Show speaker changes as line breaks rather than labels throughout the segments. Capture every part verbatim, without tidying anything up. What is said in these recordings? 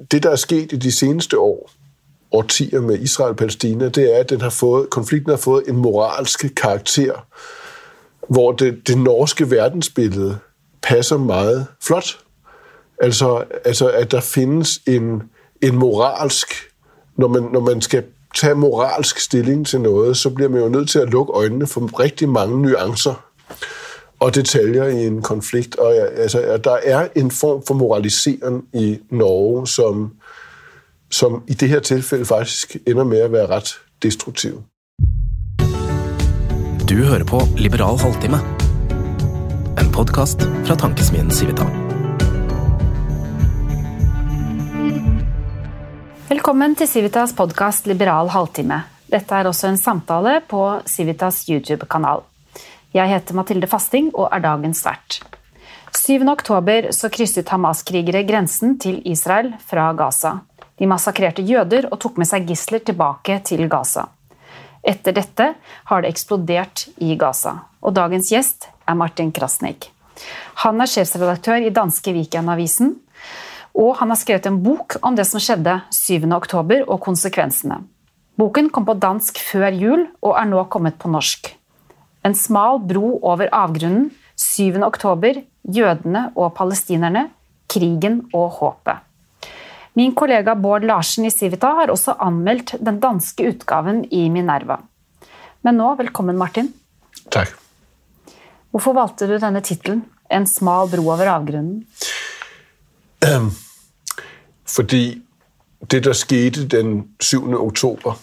det, der er sket i de seneste år, årtier med Israel og Palæstina, det er, at den har fået, konflikten har fået en moralsk karakter, hvor det, det norske verdensbillede passer meget flot. Altså, altså at der findes en, en moralsk, når man, når man skal tage moralsk stilling til noget, så bliver man jo nødt til at lukke øjnene for rigtig mange nuancer og detaljer i en konflikt. Og altså, at der er en form for moralisering i Norge, som, som i det her tilfælde faktisk ender med at være ret destruktiv.
Du hører på Liberal Halvtime, en podcast fra tankesmien Civita.
Velkommen til Civitas podcast Liberal Halvtime. Dette er også en samtale på Civitas YouTube-kanal. Jeg heter Mathilde Fasting og er dagens vert. syvende oktober så krysset Hamas-krigere grensen til Israel fra Gaza. De massakrerte jøder og tok med seg gisler tilbake til Gaza. Etter dette har det eksplodert i Gaza, og dagens gjest er Martin Krasnik. Han er sjefsredaktør i danske Weekendavisen, og han har skrevet en bok om det som skjedde syvende oktober og konsekvensene. Boken kom på dansk før jul og er nå kommet på norsk. En smal bro over avgrunnen, syvende oktober, jødene og palestinerne, krigen og håpet. Min kollega Bård Larsen i Civita har også anmeldt den danske utgaven i Minerva. Men nå, velkommen Martin.
Tak.
Hvorfor valgte du denne titlen, En smal bro over avgrunnen?
Um, fordi det, der skete den syvende oktober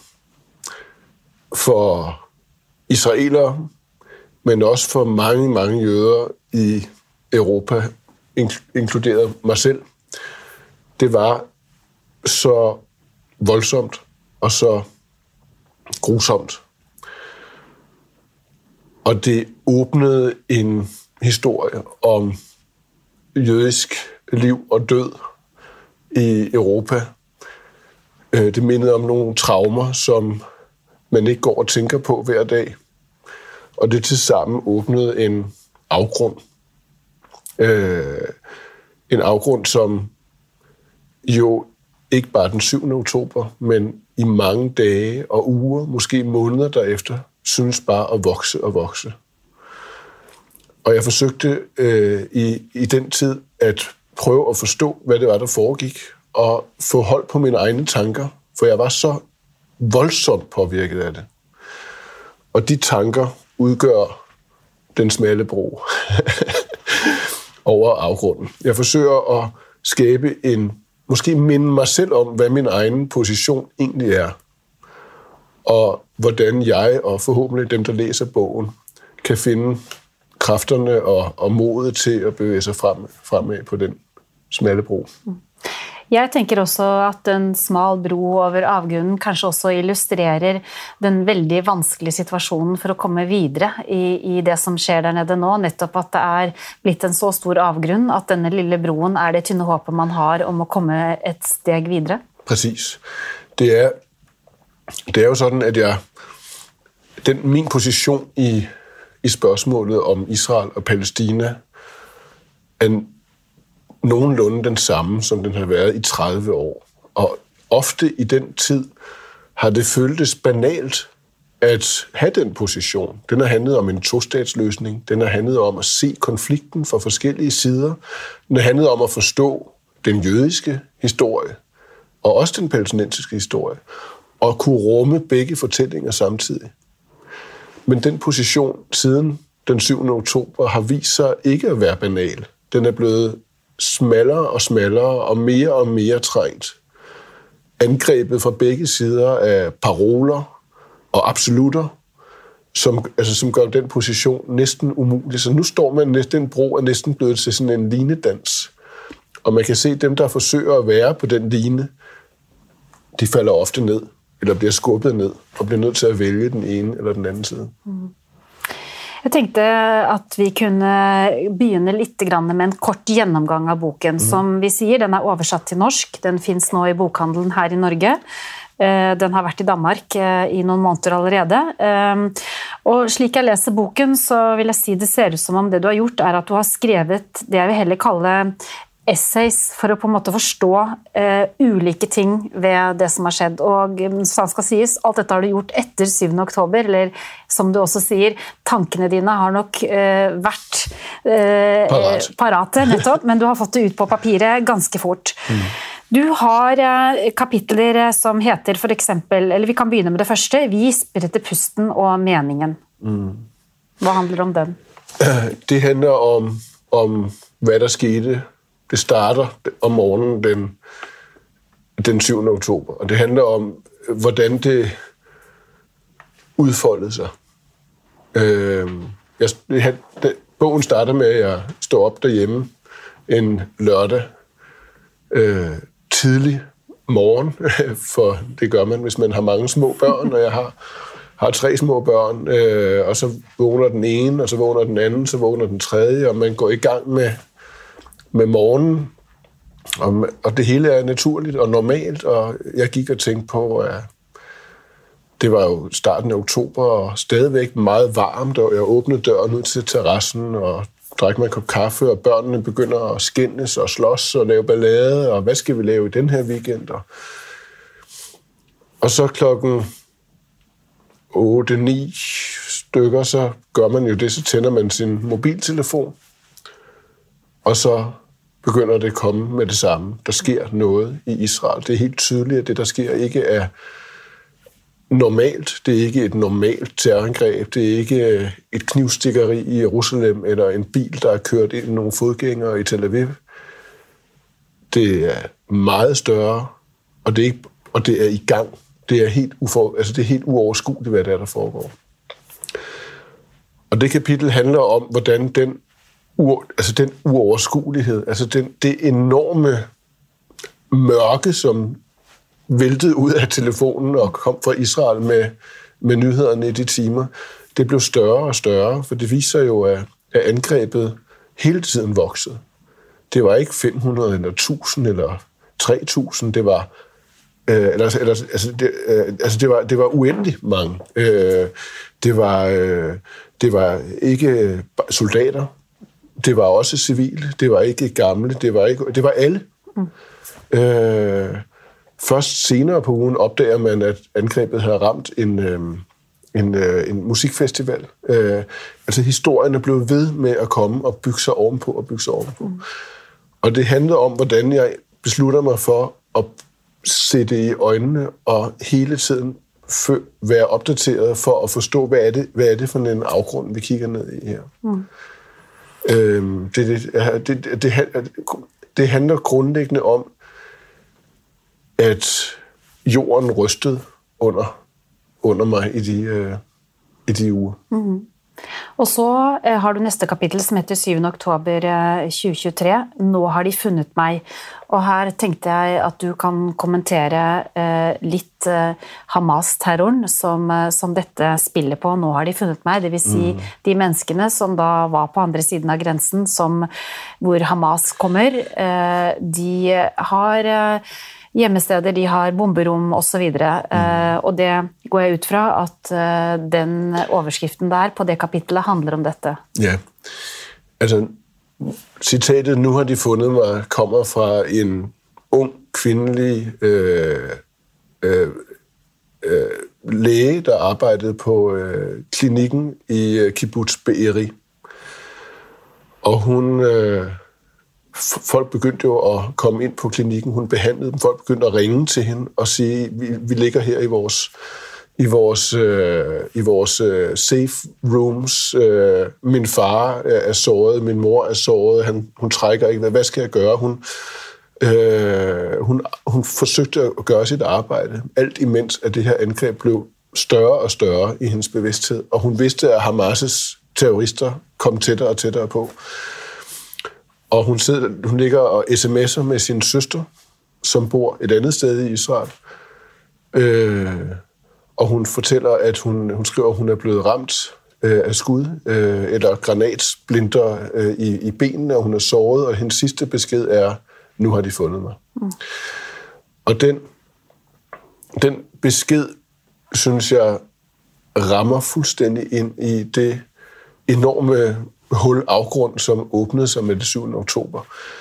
for israelere, men også for mange, mange jøder i Europa, inkluderet mig selv, det var så voldsomt og så grusomt. Og det åbnede en historie om jødisk liv og død i Europa. Det mindede om nogle traumer, som man ikke går og tænker på hver dag. Og det tilsammen åbnede en afgrund. En afgrund, som jo ikke bare den syvende oktober, men i mange dage og uger, måske måneder derefter, synes bare at vokse og vokse. Og jeg forsøgte øh, i, i den tid at prøve at forstå, hvad det var, der foregik, og få hold på mine egne tanker, for jeg var så voldsomt påvirket af det. Og de tanker udgør den smalle bro over afgrunden. Jeg forsøger at skabe en, måske minde mig selv om, hvad min egen position egentlig er, og hvordan jeg og forhåbentlig dem, der læser bogen, kan finde kræfterne og, og modet til at bevæge sig frem, fremad på den smalle bro.
Jeg tenker også at en smal bro over avgrunnen kanskje også illustrerer den veldig vanskelige situasjonen for å komme videre i, i det som skjer der nede nå, nettopp at det er blitt en så stor avgrunn at denne lille broen er det tynne håpet man har om å komme et steg videre.
Præcis. Det er, det er jo sådan, at jeg, den, min position i, i spørgsmålet om Israel og Palæstina er nogenlunde den samme, som den har været i tredive år. Og ofte i den tid har det føltes banalt at have den position. Den har handlet om en tostatsløsning. Den har handlet om at se konflikten fra forskellige sider. Den har handlet om at forstå den jødiske historie, og også den palæstinensiske historie, og kunne rumme begge fortællinger samtidig. Men den position siden den syvende oktober har vist sig ikke at være banal. Den er blevet smallere og smallere og mere og mere trængt. Angrebet fra begge sider af paroler og absolutter, som, altså, som gør den position næsten umulig. Så nu står man, den bro er næsten blevet til sådan en linedans. Og man kan se, dem, der forsøger at være på den line, de falder ofte ned, eller bliver skubbet ned, og bliver nødt til at vælge den ene eller den anden side.
Mm. Jeg tenkte at vi kunne begynne litt med en kort gjennomgang av boken. Mm. Som vi sier, den er oversatt til norsk. Den finnes nå i bokhandelen her i Norge. Den har vært i Danmark i noen måneder allerede. Og slik jeg leser boken, så vil jeg si det ser ut som om det du har gjort er at du har skrevet det jeg vil heller kalle essays for å på en måte forstå uh, ulike ting ved det som har skjedd. Og så skal sies, alt dette har du gjort etter syvende oktober, eller som du også sier, tankene dine har nok uh, vært uh,
Parat.
parate, nettopp, men du har fått det ut på papiret ganske fort. Mm. Du har uh, kapitler som heter for eksempel, eller vi kan begynne med det første, Vi spretter pusten og meningen. Mm. Hva handler om den?
Det handler om, om hvad der skete. Det starter om morgenen den, den syvende oktober, og det handler om, hvordan det udfoldede sig. Øh, jeg, det, bogen starter med, at jeg står op derhjemme en lørdag øh, tidlig morgen, for det gør man, hvis man har mange små børn, og jeg har, har tre små børn, øh, og så vågner den ene, og så vågner den anden, så vågner den tredje, og man går i gang med med morgenen, og, og det hele er naturligt og normalt, og jeg gik og tænkte på, at det var jo starten af oktober, og stadigvæk meget varmt, og jeg åbnede døren ud til terrassen, og drak mig en kop kaffe, og børnene begynder at skændes og slås og lave ballade, og hvad skal vi lave i den her weekend? Og, og så klokken otte ni stykker, så gør man jo det, så tænder man sin mobiltelefon, og så begynder det at komme med det samme. Der sker noget i Israel. Det er helt tydeligt, at det, der sker, ikke er normalt. Det er ikke et normalt terrorangreb. Det er ikke et knivstikkeri i Jerusalem, eller en bil, der er kørt ind i nogle fodgængere i Tel Aviv. Det er meget større, og det er, ikke, og det er i gang. Det er helt, ufor, altså det er helt uoverskueligt, hvad der er, der foregår. Og det kapitel handler om, hvordan den U, altså den uoverskuelighed, altså den, det enorme mørke, som væltede ud af telefonen og kom fra Israel med, med nyhederne i de timer, det blev større og større, for det viser jo, at, at angrebet hele tiden voksede. Det var ikke fem hundrede eller tusind eller tre tusind, det var, øh, eller, eller, altså, det, øh, altså det, var, det var uendeligt mange. Øh, det, var, øh, det var ikke soldater, det var også civile, det var ikke gamle, det var, ikke, det var alle. Mm. Øh, først senere på ugen opdager man, at angrebet havde ramt en, øh, en, øh, en musikfestival. Øh, altså historien er blevet ved med at komme og bygge sig ovenpå og bygge sig ovenpå. Mm. Og det handlede om, hvordan jeg beslutter mig for at se det i øjnene og hele tiden være opdateret for at forstå, hvad er det, hvad er det for en afgrund, vi kigger ned i her. Mm. Øhm, det, det, det, det, det handler grundlæggende om, at jorden rystede under, under mig i de, øh, i de uger. Mm-hmm.
Og så eh, har du næste kapitel, som heter syvende oktober tjue tjuetre. Nå har de fundet mig. Og her tenkte jeg, at du kan kommentere eh, lidt eh, Hamas-terroren, som, eh, som dette spiller på. Nå har de fundet mig. Det vil sige, mm. de menneskene, som da var på andre siden av grensen, som, hvor Hamas kommer, eh, de har... Eh, hjemmesteder, de har bomberom og så videre. Mm. Og det går jeg ut fra at den overskriften der på det kapitlet handler om dette.
Ja, altså citatet, nu har de fundet mig, kommer fra en ung, kvindelig øh, øh, øh, læge, der arbejdede på øh, klinikken i øh, Kibbutz Be'eri. Og hun... Øh, Folk begyndte jo at komme ind på klinikken, hun behandlede dem, folk begyndte at ringe til hende og sige, vi, vi ligger her i vores, i vores, øh, i vores øh, safe rooms, øh, min far er såret, min mor er såret, han, hun trækker ikke, hvad skal jeg gøre? Hun, øh, hun, hun forsøgte at gøre sit arbejde, alt imens at det her angreb blev større og større i hendes bevidsthed, og hun vidste, at Hamas' terrorister kom tættere og tættere på. Og hun, sidder, hun ligger og sms'er med sin søster, som bor et andet sted i Israel. Øh, og hun fortæller, at hun, hun skriver, at hun er blevet ramt øh, af skud øh, eller granatsplinter øh, i, i benene, og hun er såret, og hendes sidste besked er, nu har de fundet mig. Mm. Og den, den besked, synes jeg, rammer fuldstændig ind i det enorme hul afgrund, som åbnede sig med det syvende oktober.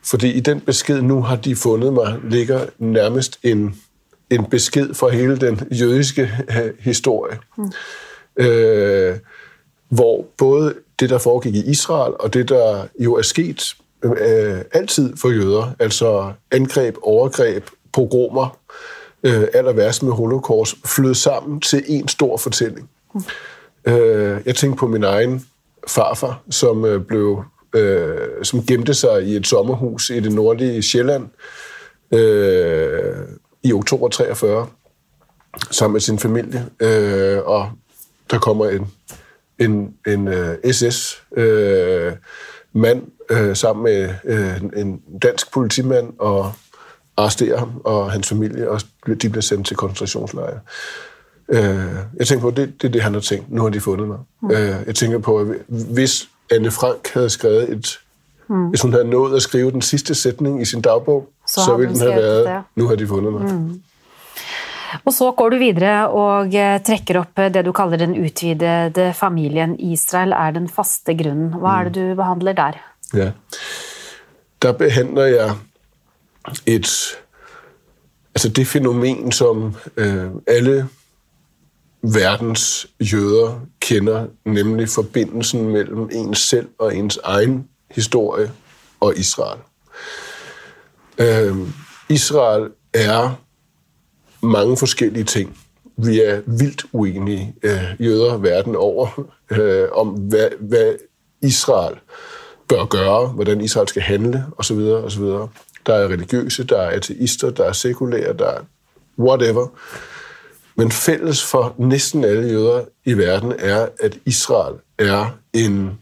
Fordi i den besked, nu har de fundet mig, ligger nærmest en, en besked for hele den jødiske øh, historie. Mm. Øh, hvor både det, der foregik i Israel, og det, der jo er sket øh, altid for jøder, altså angreb, overgreb, pogromer, øh, aller værst med holocaust, flød sammen til en stor fortælling. Mm. Øh, jeg tænkte på min egen farfar, som øh, blev, øh, som gemte sig i et sommerhus i det nordlige Sjælland øh, i oktober treogfyrre, sammen med sin familie, øh, og der kommer en en, en uh, S S-mand uh, uh, sammen med uh, en dansk politimand og arresterer ham og hans familie, og de bliver sendt til koncentrationslejre. Uh, jeg tænker på, at det, det er det, han har tænkt. Nu har de fundet mig. Mm. Uh, jeg tænker på, at hvis Anne Frank havde skrevet et... Mm. Hvis hun havde nået at skrive den sidste sætning i sin dagbog, så, så ville den have været, det. Nu har de fundet mig. Mm.
Og så går du videre og trekker opp det du kaller den utvidede familien. Israel er den faste grunden. Hvad er det du behandler der?
Ja, der behandler jeg et, altså det fænomen, som øh, alle verdens jøder kender, nemlig forbindelsen mellem ens selv og ens egen historie og Israel. Øh, Israel er mange forskellige ting. Vi er vildt uenige øh, jøder verden over øh, om, hvad, hvad Israel bør gøre, hvordan Israel skal handle, osv. osv. Der er religiøse, der er ateister, der er sekulære, der er whatever. Men fælles for næsten alle jøder i verden er, at Israel er en,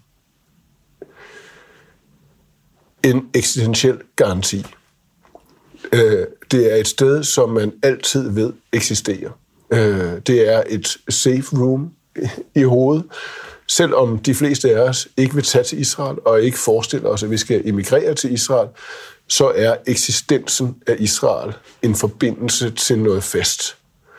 en eksistentiel garanti. Det er et sted, som man altid ved eksisterer. Det er et safe room i hovedet. Selvom de fleste af os ikke vil tage til Israel og ikke forestiller os, at vi skal emigrere til Israel, så er eksistensen af Israel en forbindelse til noget fast.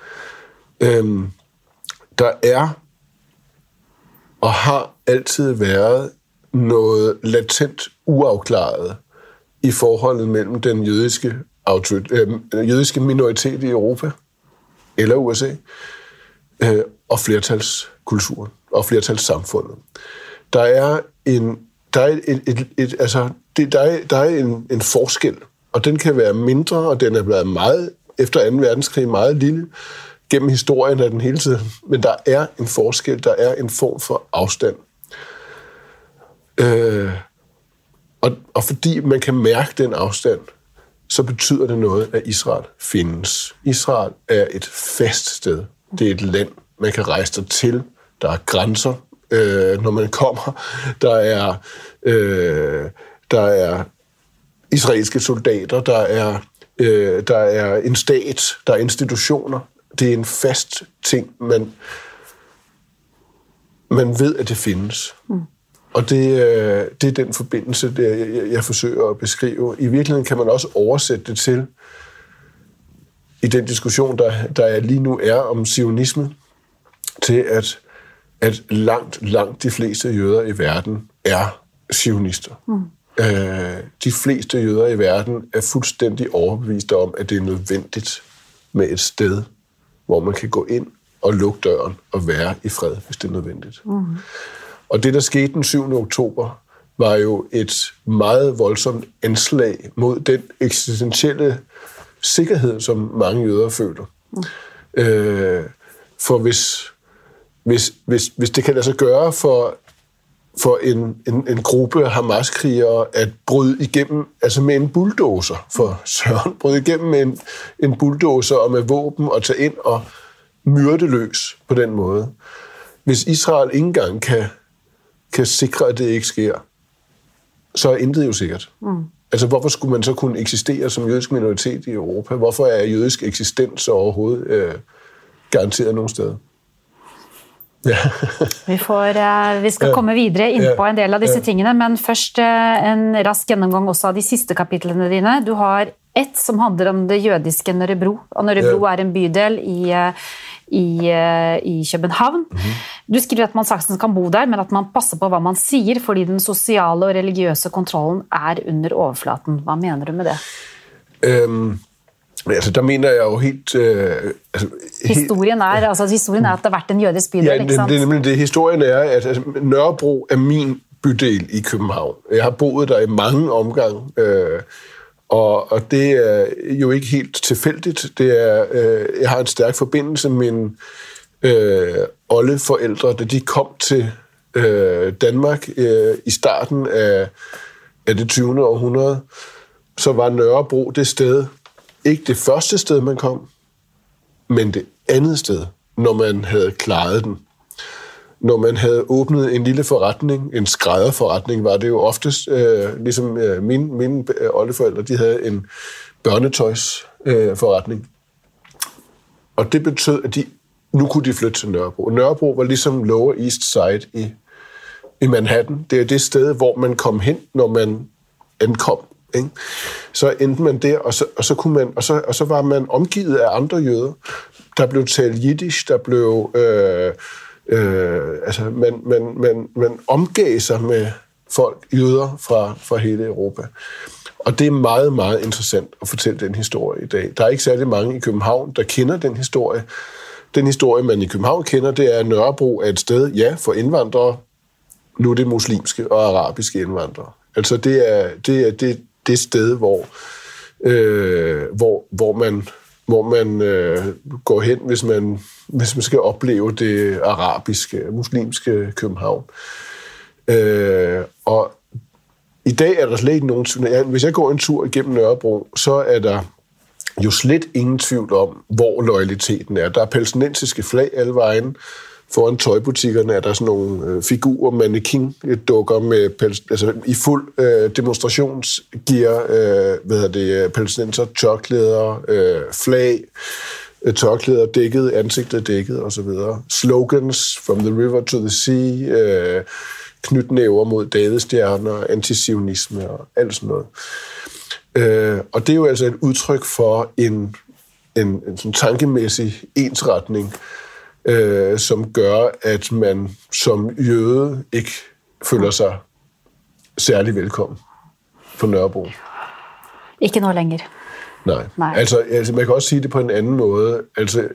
Der er og har altid været noget latent uafklaret i forholdet mellem den jødiske øh, jødiske minoritet i Europa, eller U S A, øh, og flertalskulturen, og flertalssamfundet. Der er en, der er et, et, et, altså, det, der er, der er en, en forskel, og den kan være mindre, og den er blevet meget, efter anden verdenskrig, meget lille, gennem historien af den hele tiden, men der er en forskel, der er en form for afstand. Øh, og, og fordi man kan mærke den afstand, så betyder det noget, at Israel findes. Israel er et fast sted. Det er et land, man kan rejse der til. Der er grænser, øh, når man kommer. Der er, øh, der er israelske soldater, der er, øh, der er en stat, der er institutioner. Det er en fast ting, man, man ved, at det findes. Mm. Og det, det er den forbindelse, der jeg, jeg forsøger at beskrive. I virkeligheden kan man også oversætte det til, i den diskussion, der, der lige nu er om zionisme, til at, at langt, langt de fleste jøder i verden er zionister. Mm. Øh, de fleste jøder i verden er fuldstændig overbeviste om, at det er nødvendigt med et sted, hvor man kan gå ind og lukke døren og være i fred, hvis det er nødvendigt. Mm. Og det, der skete den syvende oktober, var jo et meget voldsomt anslag mod den eksistentielle sikkerhed, som mange jøder føler. Mm. Øh, for hvis, hvis, hvis, hvis det kan lade sig gøre for, for en, en, en gruppe Hamas-krigere at bryde igennem, altså med en bulldozer, for Søren, bryde igennem med en, en bulldozer og med våben og tage ind og myrde løs på den måde. Hvis Israel ikke engang kan kan sikre, at det ikke sker, så er intet jo sikkert. Mm. Altså, hvorfor skulle man så kunne eksistere som jødisk minoritet i Europa? Hvorfor er jødisk eksistens overhovedet øh, garanteret nogen steder? Ja. vi, får, uh, vi skal ja. komme videre ind ja. på en del av disse ja. tingene, men først uh, en rask gennemgang også av de sidste kapitlene dine. Du har
ett som handler om det jødiske Nørrebro. Og Nørrebro ja. er en bydel i, i, i København. Mm-hmm. Du skriver at man sagtens kan bo der, men at man passer på hva man sier, fordi den sosiale og religiøse kontrollen er under overflaten. Hva mener du med det?
Um, altså, der mener jeg jo helt... Uh, altså,
historien, er, altså, historien er, at det har vært en jødisk bydel,
ja,
ikke sant?
Det, det, det, historien er, at altså, Nørrebro er min bydel i København. Jeg har boet der i mange omgange, øh, og, og det er jo ikke helt tilfældigt. Det er, øh, jeg har en stærk forbindelse med mine øh, oldeforældre, da de kom til øh, Danmark øh, i starten af, af det tyvende århundrede. Så var Nørrebro det sted, ikke det første sted, man kom, men det andet sted, når man havde klaret den. Når man havde åbnet en lille forretning, en skrædderforretning, var det jo oftest, øh, ligesom øh, mine, mine oldeforældre, de havde en børnetøjsforretning. Øh, og det betød, at de, nu kunne de flytte til Nørrebro. Nørrebro var ligesom Lower East Side i, i Manhattan. Det er det sted, hvor man kom hen, når man ankom. Ikke? Så endte man der, og så, og, så kunne man, og, så, og så var man omgivet af andre jøder. Der blev talt jiddisch, der blev... Øh, Øh, altså, man, man, man, man omgav sig med folk, jøder fra, fra hele Europa. Og det er meget, meget interessant at fortælle den historie i dag. Der er ikke særlig mange i København, der kender den historie. Den historie, man i København kender, det er, at Nørrebro er et sted, ja, for indvandrere. Nu er det muslimske og arabiske indvandrere. Altså, det er det, er det, det sted, hvor, øh, hvor, hvor man... hvor man øh, går hen, hvis man, hvis man skal opleve det arabiske, muslimske København. Øh, og i dag er der slet ikke nogen tvivl. Ja, hvis jeg går en tur igennem Nørrebro, så er der jo slet ingen tvivl om, hvor loyaliteten er. Der er palæstinensiske flag alle vejen. Foran tøjbutikkerne er der sådan nogle øh, figurer, mannequin-dukker med altså, i fuld øh, demonstrationsgear, øh, hvad hedder det, palæstinenser, tørklæder, øh, flag, øh, tørklæder dækket, ansigtet dækket osv. Slogans, from the river to the sea, øh, knytnæver mod dadestjerner, antisionisme og alt sådan noget. Øh, og det er jo altså et udtryk for en, en, en sådan tankemæssig ensretning, Øh, som gør, at man som jøde ikke føler sig særlig velkommen på Nørrebro.
Ikke noget længere.
Nej. Nej. Altså, altså, man kan også sige det på en anden måde. Altså,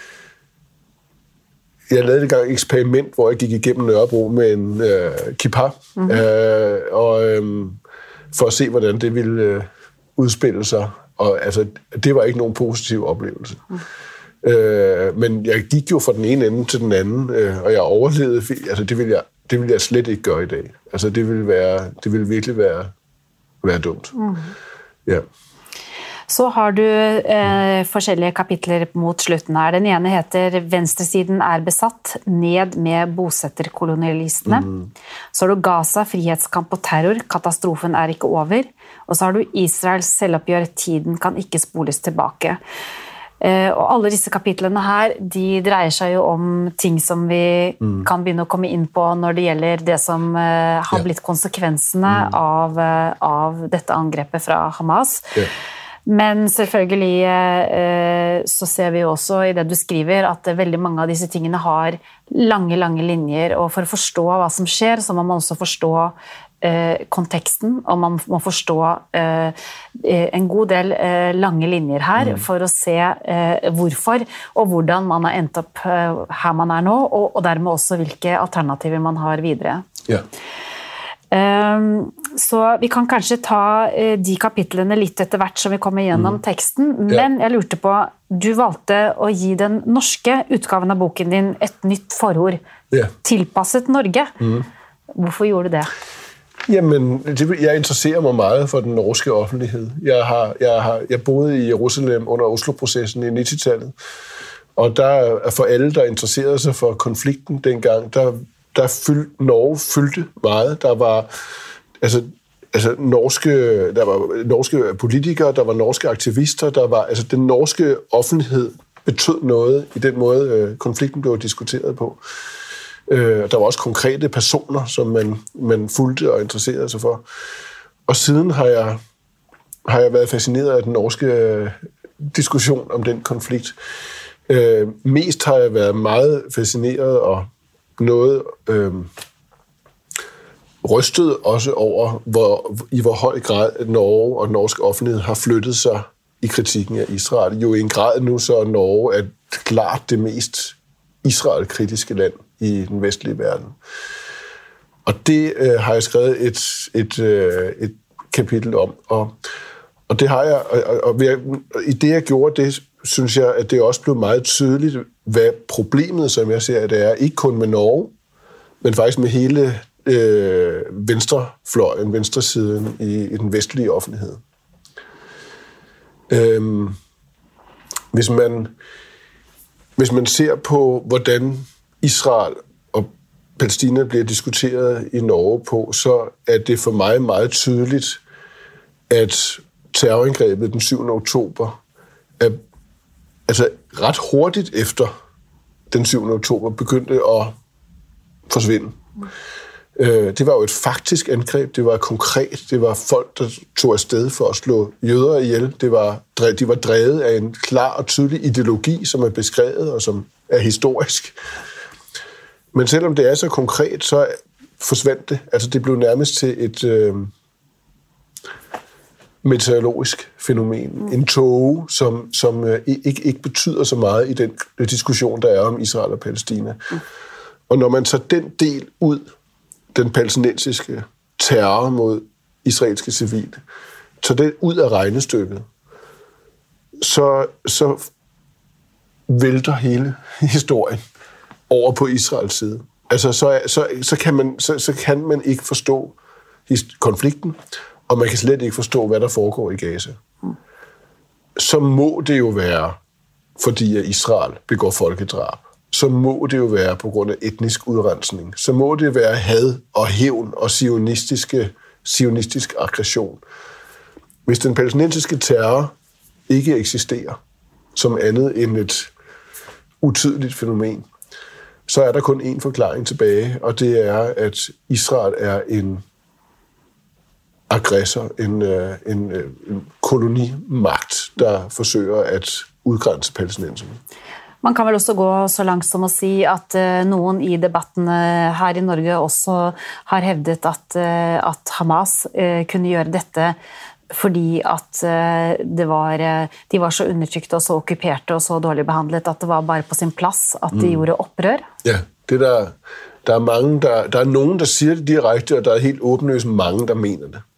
jeg lavede et gang et eksperiment, hvor jeg gik igennem Nørrebro med en øh, kippa, mm-hmm. øh, og øh, for at se, hvordan det ville øh, udspille sig. Og altså, det var ikke nogen positiv oplevelse. Mm. Øh, men jeg gik jo fra den ene ende til den anden, øh, og jeg overlevede. Altså, det vil jeg, det vil jeg slet ikke gøre i dag. Altså, det vil være, det vil virkelig være, være dumt. Mm. Ja.
Så har du eh, forskellige kapitler mot slutten her. Den ene heter Venstresiden er besatt, ned med bosetterkolonialistene. Mm. Så har du Gaza, frihetskamp og terror, katastrofen er ikke over. Og så har du Israels selvoppgjør, tiden kan ikke spoles tilbake. Uh, og alle disse kapitlene her, de dreier seg jo om ting som vi mm. kan begynne å komme inn på når det gjelder det som uh, har blitt konsekvensene mm. av, uh, av dette angrepet fra Hamas. Yeah. Men selvfølgelig uh, så ser vi jo også i det du skriver at veldig mange av disse tingene har lange, lange linjer, og for å forstå hva som skjer, så må man også forstå Eh, konteksten, og man må forstå eh, en god del eh, lange linjer her mm. for å se eh, hvorfor og hvordan man har endt opp eh, her man er nå, og, og dermed også hvilke alternativer man har videre.
Ja.
Eh, så vi kan kanskje ta eh, de kapitlene litt etter hvert som vi kommer gjennom mm. teksten, men ja. Jeg lurte på, du valgte å gi den norske utgaven av boken din et nytt forord, ja. Tilpasset Norge. Mm. Hvorfor gjorde du det?
Jamen, det, jeg interesserer mig meget for den norske offentlighed. Jeg har, jeg har jeg boede i Jerusalem under Oslo-processen i nittitallet, og der for alle, der interesserede sig for konflikten dengang, der, der fyld, Norge fyldte meget. Der var altså, altså norske, der var norske politikere, der var norske aktivister, der var altså den norske offentlighed betød noget i den måde, øh, konflikten blev diskuteret på. Øh, der var også konkrete personer, som man, man fulgte og interesserede sig for. Og siden har jeg har jeg været fascineret af den norske diskussion om den konflikt. Øh, mest har jeg været meget fascineret og noget øh, rystet også over, hvor, i hvor høj grad Norge og den norske offentlighed har flyttet sig i kritikken af Israel. Jo i en grad nu så Norge er klart det mest Israel-kritiske land i den vestlige verden. Og det øh, har jeg skrevet et, et, øh, et kapitel om, og, og det har jeg, og, og, ved, og i det jeg gjorde det, synes jeg, at det også blev meget tydeligt, hvad problemet, som jeg ser, det er, ikke kun med Norge, men faktisk med hele øh, venstrefløjen, venstresiden i, i den vestlige offentlighed. Øhm, hvis man hvis man ser på, hvordan Israel og Palæstina bliver diskuteret i Norge på, så er det for mig meget tydeligt, at terrorangrebet den syvende oktober er altså ret hurtigt efter den syvende oktober begyndte at forsvinde. Det var jo et faktisk angreb, det var konkret, det var folk, der tog afsted for at slå jøder ihjel. Det var, de var drevet af en klar og tydelig ideologi, som er beskrevet og som er historisk. Men selvom det er så konkret, så forsvandt det. Altså det blev nærmest til et øh, meteorologisk fænomen. Mm. En tåge, som, som øh, ikke, ikke betyder så meget i den diskussion, der er om Israel og Palæstina. Mm. Og når man tager den del ud, den palæstinensiske terror mod israelske civile, tager det ud af regnestykket, så, så vælter hele historien over på Israels side. Altså, så, så, så, kan man, så, så kan man ikke forstå konflikten, og man kan slet ikke forstå, hvad der foregår i Gaza. Så må det jo være, fordi at Israel begår folkedrab. Så må det jo være på grund af etnisk udrensning. Så må det være had og hævn og sionistiske, sionistisk aggression. Hvis den palæstinensiske terror ikke eksisterer som andet end et utydeligt fænomen, så er der kun én forklaring tilbage, og det er, at Israel er en aggressor, en, en, en kolonimagt, der forsøger at udgrænse palæstinenserne.
Man kan vel også gå så langt som å si at uh, noen i debatten her i Norge også har hevdet at, uh, at Hamas uh, kunne gjøre dette fordi at uh, det var, uh, de var så undertrykte og så okkuperte og så dårlig behandlet at det var bare på sin plass at de mm. gjorde opprør.
Ja, det der, der er mange, der, der er nogen, der siger det direkte, og der er helt åbenløst mange, der mener det.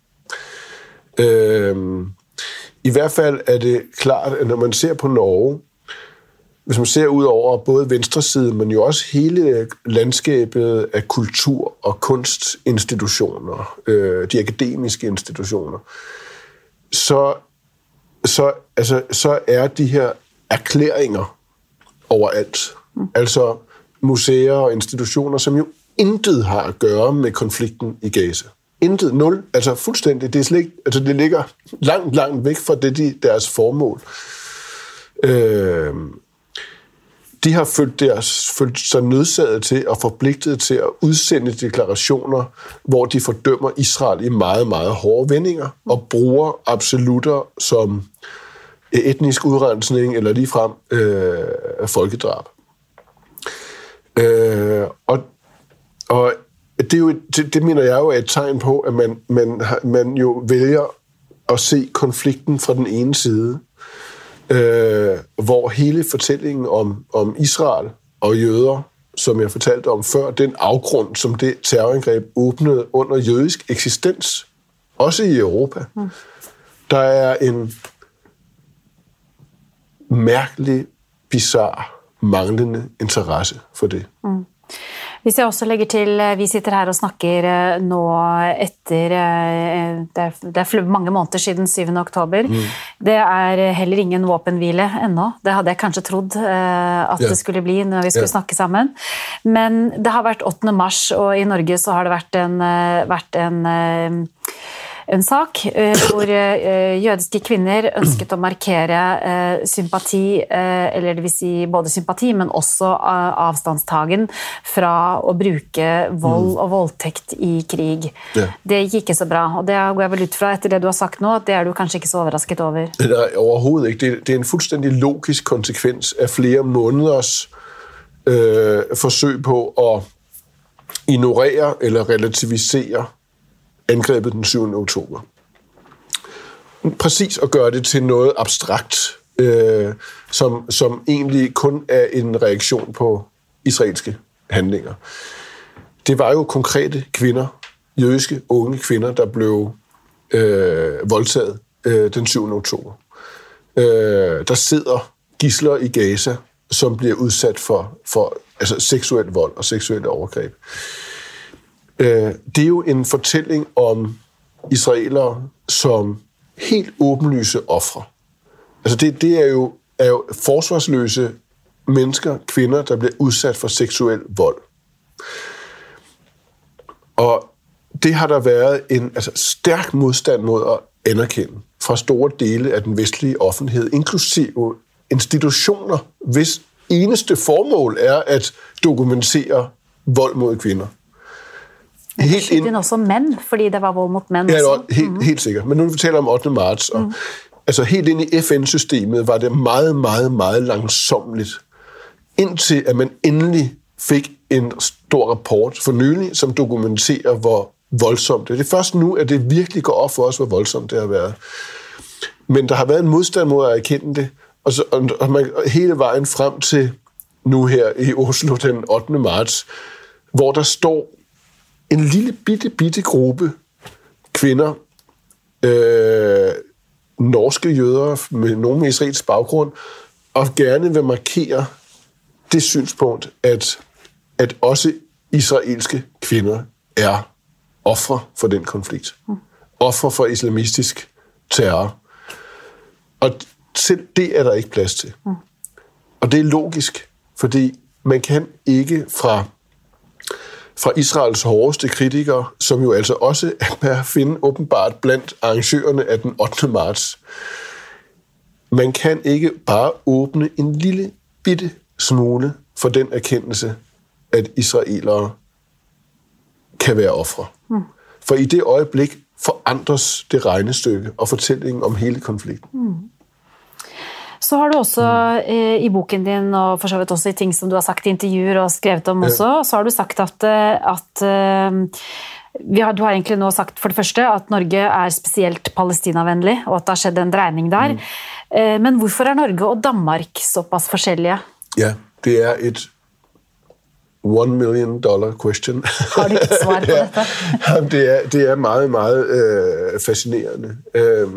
Uh, I hvert fald er det klart, at når man ser på Norge, hvis man ser ud over både venstresiden, men jo også hele landskabet af kultur- og kunstinstitutioner, øh, de akademiske institutioner, så, så, altså, så er de her erklæringer overalt. Mm. Altså museer og institutioner, som jo intet har at gøre med konflikten i Gaza. Intet, nul, altså fuldstændig. Det, er slet, altså, det ligger langt, langt væk fra det, de, deres formål. Øh, De har følt, deres, følt sig nødsaget til og forpligtet til at udsende deklarationer, hvor de fordømmer Israel i meget, meget hårde vendinger og bruger absolutter som etnisk udrensning eller ligefrem øh, folkedrab. Øh, og og det, er jo, det, det mener jeg jo er et tegn på, at man, man, man jo vælger at se konflikten fra den ene side, Øh, hvor hele fortællingen om, om Israel og jøder, som jeg fortalte om før, den afgrund, som det terrorangreb åbnede under jødisk eksistens, også i Europa. Mm. Der er en mærkelig, bizarre, manglende interesse for det. Mm.
Hvis jeg også legger til, vi sitter her og snakker nå etter, det er, det er mange måneder siden syvende oktober. Mm. Det er heller ingen våpenhvile ennå. Det hadde jeg kanskje trodd at det skulle bli når vi skulle yeah. snakke sammen. Men det har vært åttende mars, og i Norge så har det vært en, vært en en sak eh, hvor eh, jødiske kvinner ønsket å markere eh, sympati, eh, eller det vil si både sympati, men også eh, avstandstagen fra å bruke vold og voldtekt i krig. Ja. Det gikk ikke så bra, og det går jeg vel ut fra etter det du har sagt nå, at det er du kanskje ikke så overrasket over.
Nej, overhovedet ikke. Det, det er en fuldstændig logisk konsekvens af flere måneders øh, forsøg på at ignorere eller relativisere angrebet den syvende oktober. Præcis at gøre det til noget abstrakt, øh, som, som egentlig kun er en reaktion på israelske handlinger. Det var jo konkrete kvinder, jødiske unge kvinder, der blev øh, voldtaget øh, den syvende oktober. Øh, der sidder gidsler i Gaza, som bliver udsat for, for altså seksuel vold og seksuelle overgreb. Øh, det er jo en fortælling om israelere som helt åbenlyse ofre. Altså det, det er, jo, er jo forsvarsløse mennesker, kvinder, der bliver udsat for seksuel vold. Og det har der været en altså, stærk modstand mod at anerkende fra store dele af den vestlige offentlighed, inklusive institutioner, hvis eneste formål er at dokumentere vold mod kvinder.
Helt ind... også mænd, fordi der var vold mod mænd.
Ja,
også.
Helt, mm-hmm. helt sikkert. Men nu vi taler om ottende marts, og, mm. altså helt ind i F N-systemet var det meget, meget, meget langsommeligt, indtil at man endelig fik en stor rapport for nylig, som dokumenterer, hvor voldsomt det er. Det er først nu, at det virkelig går op for os, hvor voldsomt det har været. Men der har været en modstand mod at erkende det, og, så, og man, hele vejen frem til nu her i Oslo den ottende marts, hvor der står en lille bitte, bitte gruppe kvinder, øh, norske jøder, med nogen med israelsk baggrund, og gerne vil markere det synspunkt, at, at også israelske kvinder er ofre for den konflikt. Mm. Ofre for islamistisk terror. Og selv det er der ikke plads til. Mm. Og det er logisk, fordi man kan ikke fra, fra Israels hårdeste kritikere, som jo altså også er at finde åbenbart blandt arrangørerne af den ottende marts, man kan ikke bare åbne en lille bitte smule for den erkendelse, at israelere kan være ofre. Mm. For i det øjeblik forandres det regnestykke og fortællingen om hele konflikten. Mm.
Så har du også mm. eh, i boken din, og for så vidt også i ting som du har sagt i intervjuer og skrevet om også, ja. Så har du sagt at, at eh, vi har, du har egentlig nå sagt for det første at Norge er spesielt palestinavennlig, og at det har skjedd en dreining der. Mm. Eh, men hvorfor er Norge og Danmark såpass forskjellige?
Ja, det er et one million dollar question.
Har du ikke svar på dette?
Ja, det, er, det er meget, meget øh, fascinerende. Øh,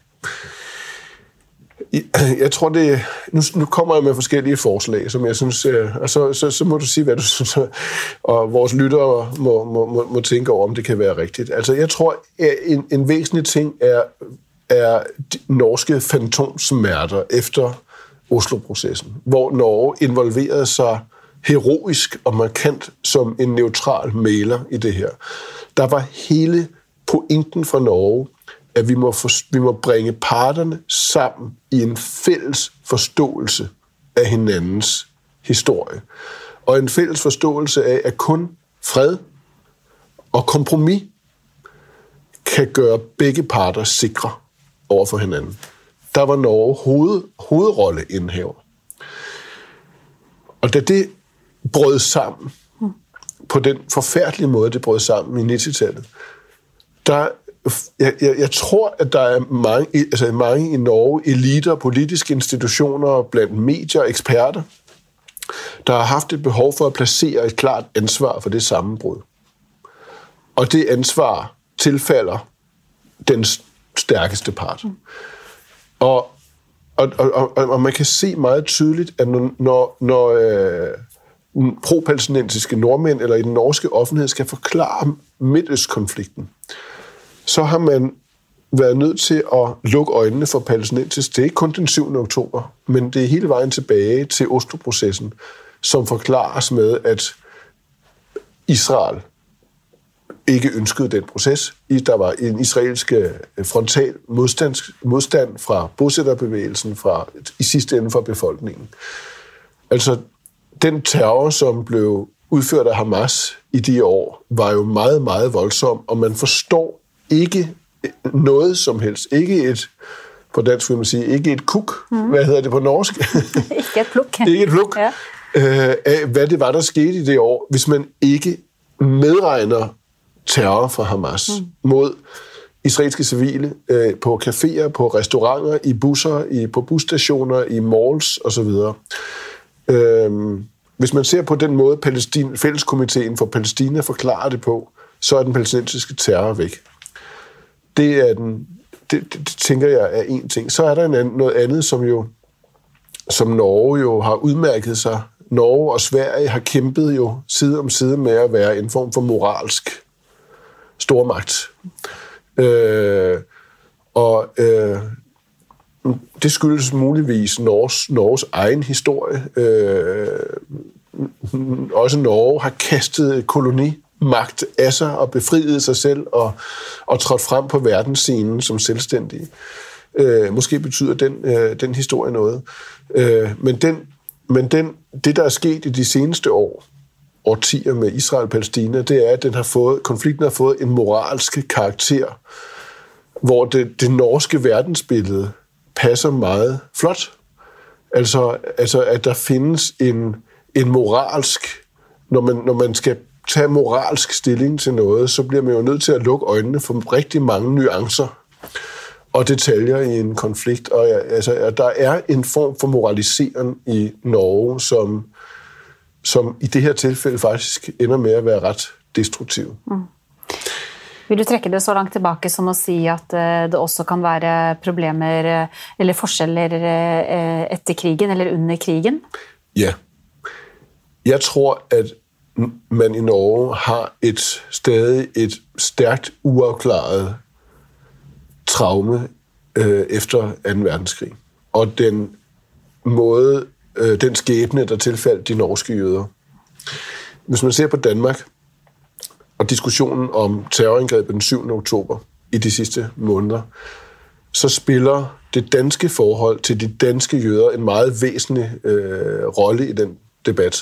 jeg tror, det... Nu, nu kommer jeg med forskellige forslag, som jeg synes... Øh, og så, så, så må du sige, hvad du synes, og vores lyttere må, må, må, må tænke over, om det kan være rigtigt. Altså, jeg tror, en, en væsentlig ting er, er de norske fantomsmerter efter Oslo-processen, hvor Norge involverede sig heroisk og markant som en neutral mægler i det her. Der var hele pointen fra Norge, at vi må, for, vi må bringe parterne sammen i en fælles forståelse af hinandens historie. Og en fælles forståelse af, at kun fred og kompromis kan gøre begge parter sikre over for hinanden. Der var Norge hoved, hovedrolleindhaver. Og da det brød sammen, på den forfærdelige måde, det brød sammen i nittentallet, der, jeg, jeg, jeg tror, at der er mange, altså mange i Norge, eliter, politiske institutioner, blandt medier og eksperter, der har haft et behov for at placere et klart ansvar for det sammenbrud. Og det ansvar tilfalder den stærkeste part. Mm. Og, og, og, og man kan se meget tydeligt, at når, når øh, pro-palæstinensiske nordmænd eller i den norske offentlighed skal forklare Midtøstkonflikten, så har man været nødt til at lukke øjnene for palæstinensisk. Det er ikke kun den syvende oktober, men det er hele vejen tilbage til Oslo-processen, som forklares med, at Israel ikke ønskede den proces. Der var en israelsk frontal modstand, modstand fra bosætterbevægelsen, fra, i sidste ende fra befolkningen. Altså, den terror, som blev udført af Hamas i de år, var jo meget, meget voldsom, og man forstår ikke noget som helst. Ikke et, på dansk vil man sige, ikke et kuk. Mm. Hvad hedder det på norsk?
Ikke et pluk.
Ikke et pluk. Ja. Øh, af, hvad det var, der skete i det år, hvis man ikke medregner terror fra Hamas mm. mod israelske civile øh, på caféer, på restauranter, i busser, i, på busstationer, i malls osv. Øh, hvis man ser på den måde, Palæstin, Fælleskomiteen for Palæstina forklarer det på, så er den palæstinensiske terror væk. Det er den, det, det, det tænker jeg er en ting. Så er der en anden, noget andet, som jo, som Norge jo har udmærket sig. Norge og Sverige har kæmpet jo side om side med at være en form for moralsk stormagt. Øh, og øh, det skyldes muligvis Norges, Norges egen historie. Øh, også Norge har kastet kolonimagt af sig og befriet sig selv og, og trådt frem på verdensscenen som selvstændige. Øh, måske betyder den, øh, den historie noget. Øh, men den, men den, det, der er sket i de seneste år, årtier med Israel og Palæstina, det er, at den har fået, konflikten har fået en moralsk karakter, hvor det, det norske verdensbillede passer meget flot. Altså, altså at der findes en, en moralsk, når man, når man skal tage moralsk stilling til noget, så bliver man jo nødt til at lukke øjnene for rigtig mange nuancer og detaljer i en konflikt. Og altså, at der er en form for moralisering i Norge, som, som i det her tilfælde faktisk ender med at være ret destruktiv. Mm.
Vil du trekke det så langt tilbage som at sige, at det også kan være problemer eller forskjeller etter krigen eller under krigen?
Ja. Jeg tror, at man i Norge har et stadig et stærkt uafklaret traume øh, efter anden verdenskrig. Og den måde, øh, den skæbne, der tilfaldt de norske jøder. Hvis man ser på Danmark, og diskussionen om terrorangrebet den syvende oktober i de sidste måneder, så spiller det danske forhold til de danske jøder en meget væsentlig øh, rolle i den debat.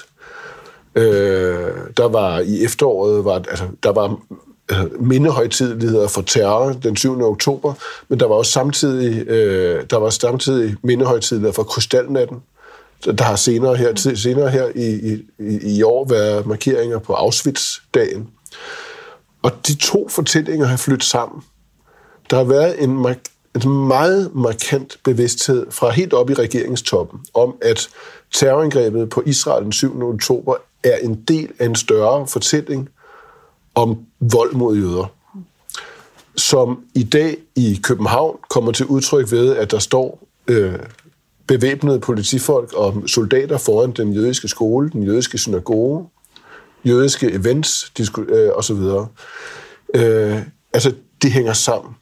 Øh, der var i efteråret, var, altså, der var øh, mindehøjtideligheder for terror den syvende oktober, men der var også samtidig, øh, der var samtidig mindehøjtideligheder for krystalnatten. Der har senere her, senere her i, i, i år været markeringer på Auschwitz-dagen. Og de to fortællinger har flyttet sammen. Der har været en, mark- en meget markant bevidsthed fra helt op i regeringstoppen om, at terrorangrebet på Israel den syvende oktober er en del af en større fortælling om vold mod jøder, som i dag i København kommer til udtryk ved, at der står øh, bevæbnede politifolk og soldater foran den jødiske skole, den jødiske synagoge, jødiske events øh, osv. Øh, altså, det hænger sammen.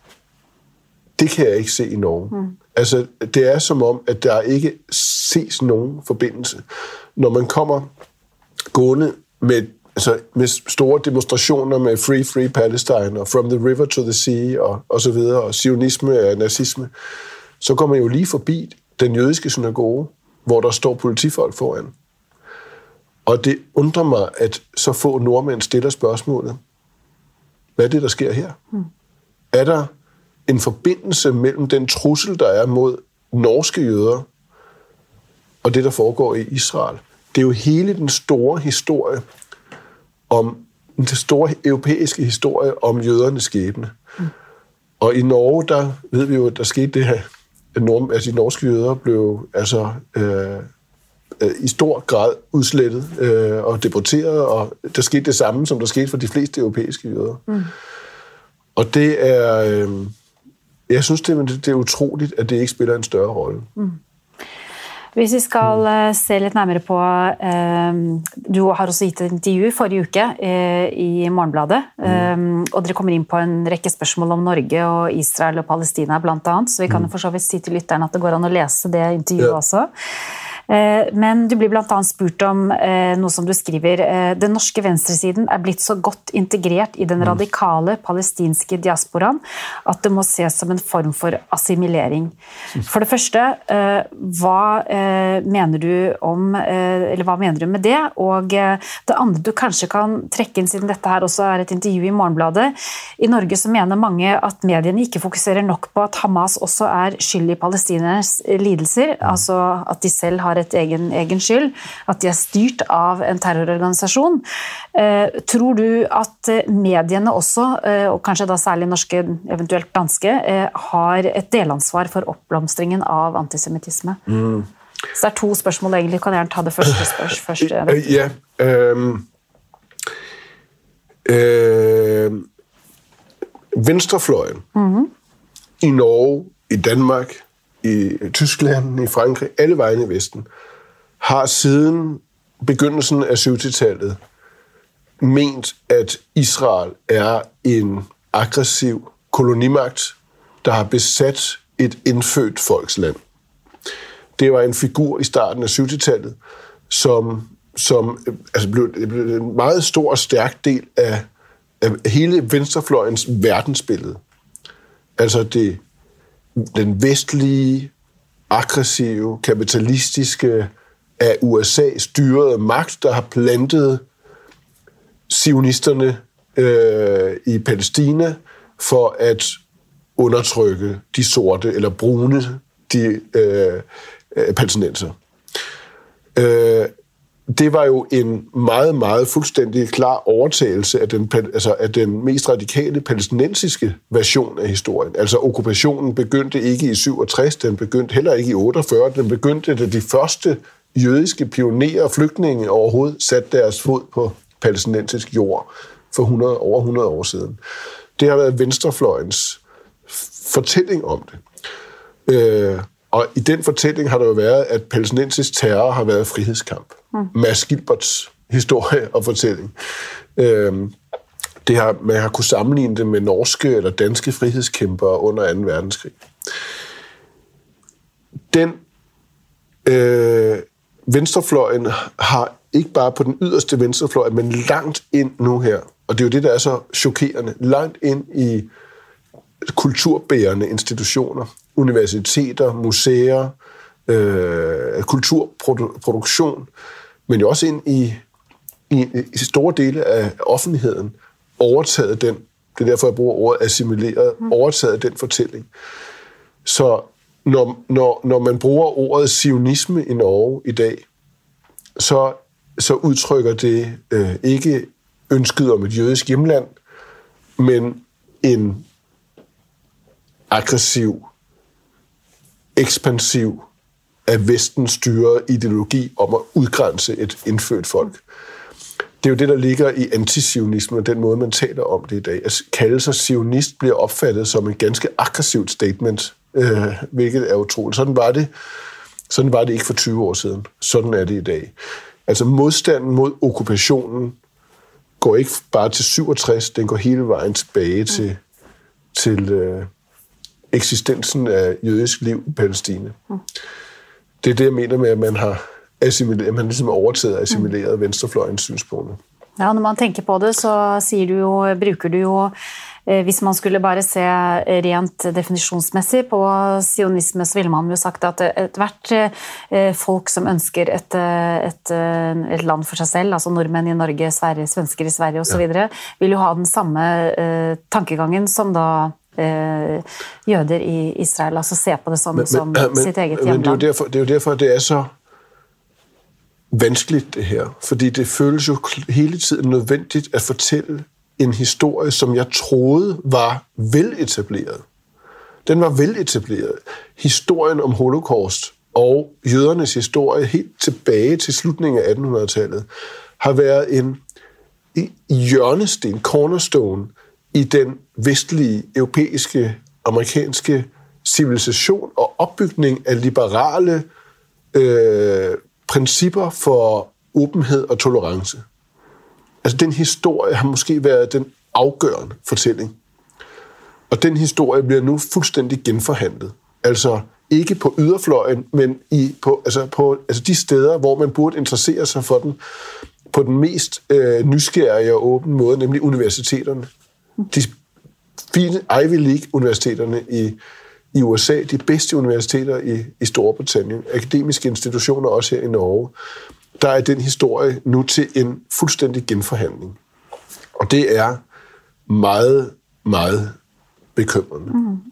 Det kan jeg ikke se i Norge. Mm. Altså, det er som om, at der ikke ses nogen forbindelse. Når man kommer gående med, altså, med store demonstrationer med Free, Free Palestine og From the River to the Sea og, og så videre, og zionisme og nazisme, så kommer man jo lige forbi den jødiske synagoge, hvor der står politifolk foran. Og det undrer mig, at så få nordmænd stiller spørgsmålet, hvad er det, der sker her? Mm. Er der en forbindelse mellem den trussel, der er mod norske jøder, og det, der foregår i Israel? Det er jo hele den store historie om den store europæiske historie om jødernes skæbne. Mm. Og i Norge, der ved vi jo, at der skete det her, at nord, altså, de norske jøder blev altså øh, i stor grad udslettet øh, og deporteret, og der skete det samme, som der skete for de fleste europæiske jøder. Mm. Og det er, øh, jeg synes, det, det er utroligt, at det ikke spiller en større rolle. Mm.
Hvis vi skal uh, se lidt nærmere på, uh, du har også givet et intervju forrige uke uh, i Morgenbladet, uh, mm. og dere kommer ind på en række spørgsmål om Norge og Israel og Palestina blandt andet, så vi kan mm. for så vidt sige til lytteren at det går an at læse det intervjuet ja. Også. Men du blir blant annet spurt om noe som du skriver. Den norske venstresiden er blitt så godt integrert i den radikale palestinske diasporaen at det må ses som en form for assimilering. For det første, hva mener du om, eller hva mener du med det? Og det andre du kanskje kan trekke inn, siden dette her også er et intervju i Morgenbladet. I Norge så mener mange at mediene ikke fokuserer nok på at Hamas også er skyld i palestinernes lidelser, altså at de selv har et egen, egen skyld, at de er styrt av en terrororganisasjon. Eh, tror du at mediene også, eh, og kanskje da særlig norske, eventuelt danske, eh, har et delansvar for oppblomstringen av antisemitisme? Mm. Så det er to spørsmål egentlig. Kan jeg gjerne ta det første spørsmål? Først,
ja, um, uh, venstrefløjen mm-hmm. i Norge, i Danmark, i Tyskland, i Frankrig, alle vegne i Vesten, har siden begyndelsen af syvogtyve-tallet ment, at Israel er en aggressiv kolonimagt, der har besat et indfødt folksland. Det var en figur i starten af syvogtyve-tallet, som, som altså blev, blev en meget stor og stærk del af, af hele venstrefløjens verdensbillede. Altså det, den vestlige, aggressive, kapitalistiske, af U S A styrede magt, der har plantet zionisterne øh, i Palæstina for at undertrykke de sorte eller brune de øh, palæstinenser. Øh, det var jo en meget, meget fuldstændig klar overtagelse af den, altså af den mest radikale palæstinensiske version af historien. Altså okkupationen begyndte ikke i syvogtres, den begyndte heller ikke i otteogfyrre, den begyndte, da de første jødiske pionerer og flygtninge overhovedet satte deres fod på palæstinensisk jord for hundrede, over hundrede år siden. Det har været venstrefløjens fortælling om det. Øh, og i den fortælling har der jo været, at palæstinensisk terror har været frihedskamp. Mm. Mads Gilberts historie og fortælling. Øh, det har, man har kunnet sammenligne det med norske eller danske frihedskæmpere under anden verdenskrig. Den øh, venstrefløjen har ikke bare på den yderste venstrefløj, men langt ind nu her, og det er jo det, der er så chokerende, langt ind i kulturbærende institutioner, universiteter, museer, øh, kulturproduktion, men jo også ind i, i, i store dele af offentligheden, overtaget den, det er derfor, jeg bruger ordet assimileret, overtaget den fortælling. Så når, når, når man bruger ordet zionisme i Norge i dag, så, så udtrykker det øh, ikke ønsket om et jødisk hjemland, men en aggressiv, ekspansiv, af Vesten styret ideologi om at udgrænse et indfødt folk. Det er jo det, der ligger i antizionismen, og den måde, man taler om det i dag. At kalde sig zionist bliver opfattet som et ganske aggressivt statement, øh, hvilket er utroligt. Sådan var det, sådan var det ikke for tyve år siden. Sådan er det i dag. Altså modstanden mod okkupationen går ikke bare til syvogtres, den går hele vejen tilbage til, mm. til øh, eksistensen af jødisk liv i Palæstina. Mm. Det er det, jeg mener med, at man har assimileret, man ligesom overtaget og assimileret mm. venstrefløjens synspunkter.
Ja, når man tenker på det, så siger du jo, bruker du jo, eh, hvis man skulle bare se rent definisjonsmessig på sionisme, så ville man jo sagt at et hvert eh, folk som ønsker et, et, et land for sig selv, altså nordmenn i Norge, Sverige, svensker i Sverige og så videre, vil jo ha den samme eh, tankegangen som da eh, jøder i Israel, altså se på det som, men, som men, sitt eget hjemland.
Men det er, jo derfor, det er jo derfor, det er så vanskeligt det her, fordi det føles jo hele tiden nødvendigt at fortælle en historie, som jeg troede var veletableret. Den var veletableret. Historien om Holocaust og jødernes historie helt tilbage til slutningen af attenhundredetallet har været en hjørnesten, cornerstone i den vestlige, europæiske, amerikanske civilisation og opbygning af liberale øh, principper for åbenhed og tolerance. Altså, den historie har måske været den afgørende fortælling. Og den historie bliver nu fuldstændig genforhandlet. Altså, ikke på yderfløjen, men i, på, altså på altså de steder, hvor man burde interessere sig for den, på den mest øh, nysgerrige og åbne måde, nemlig universiteterne. De fine Ivy League-universiteterne i, i U S A, de bedste universiteter i, i Storbritannien, akademiske institutioner også her i Norge, der er den historie nu til en fuldstændig genforhandling. Og det er meget, meget bekymrende.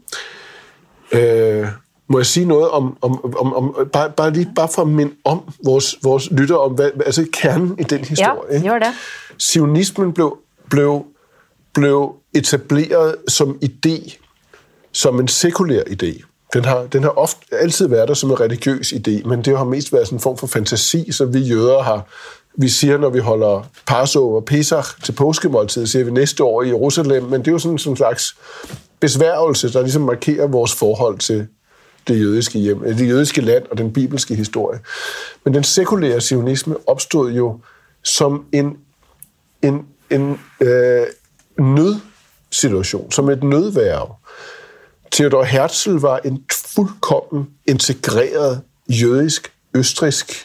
Mm. Øh, må jeg sige noget om, om, om, om bare, bare lige bare for at minde om vores, vores lytter om, hvad, altså kernen i den historie.
Ja, gjør det.
Zionismen blev, blev, blev etableret som idé, som en sekulær idé. Den har, den har ofte altid været der som en religiøs idé, men det har mest været sådan en form for fantasi, som vi jøder har. Vi siger, når vi holder Passover, Pesach til påskemåltid, siger vi næste år i Jerusalem, men det er jo sådan en slags besværgelse, der ligesom markerer vores forhold til det jødiske hjem, det jødiske land og den bibelske historie. Men den sekulære zionisme opstod jo som en, en, en øh, nødsituation, som et nødværv. Theodor Herzl var en fuldkommen integreret jødisk, østrigsk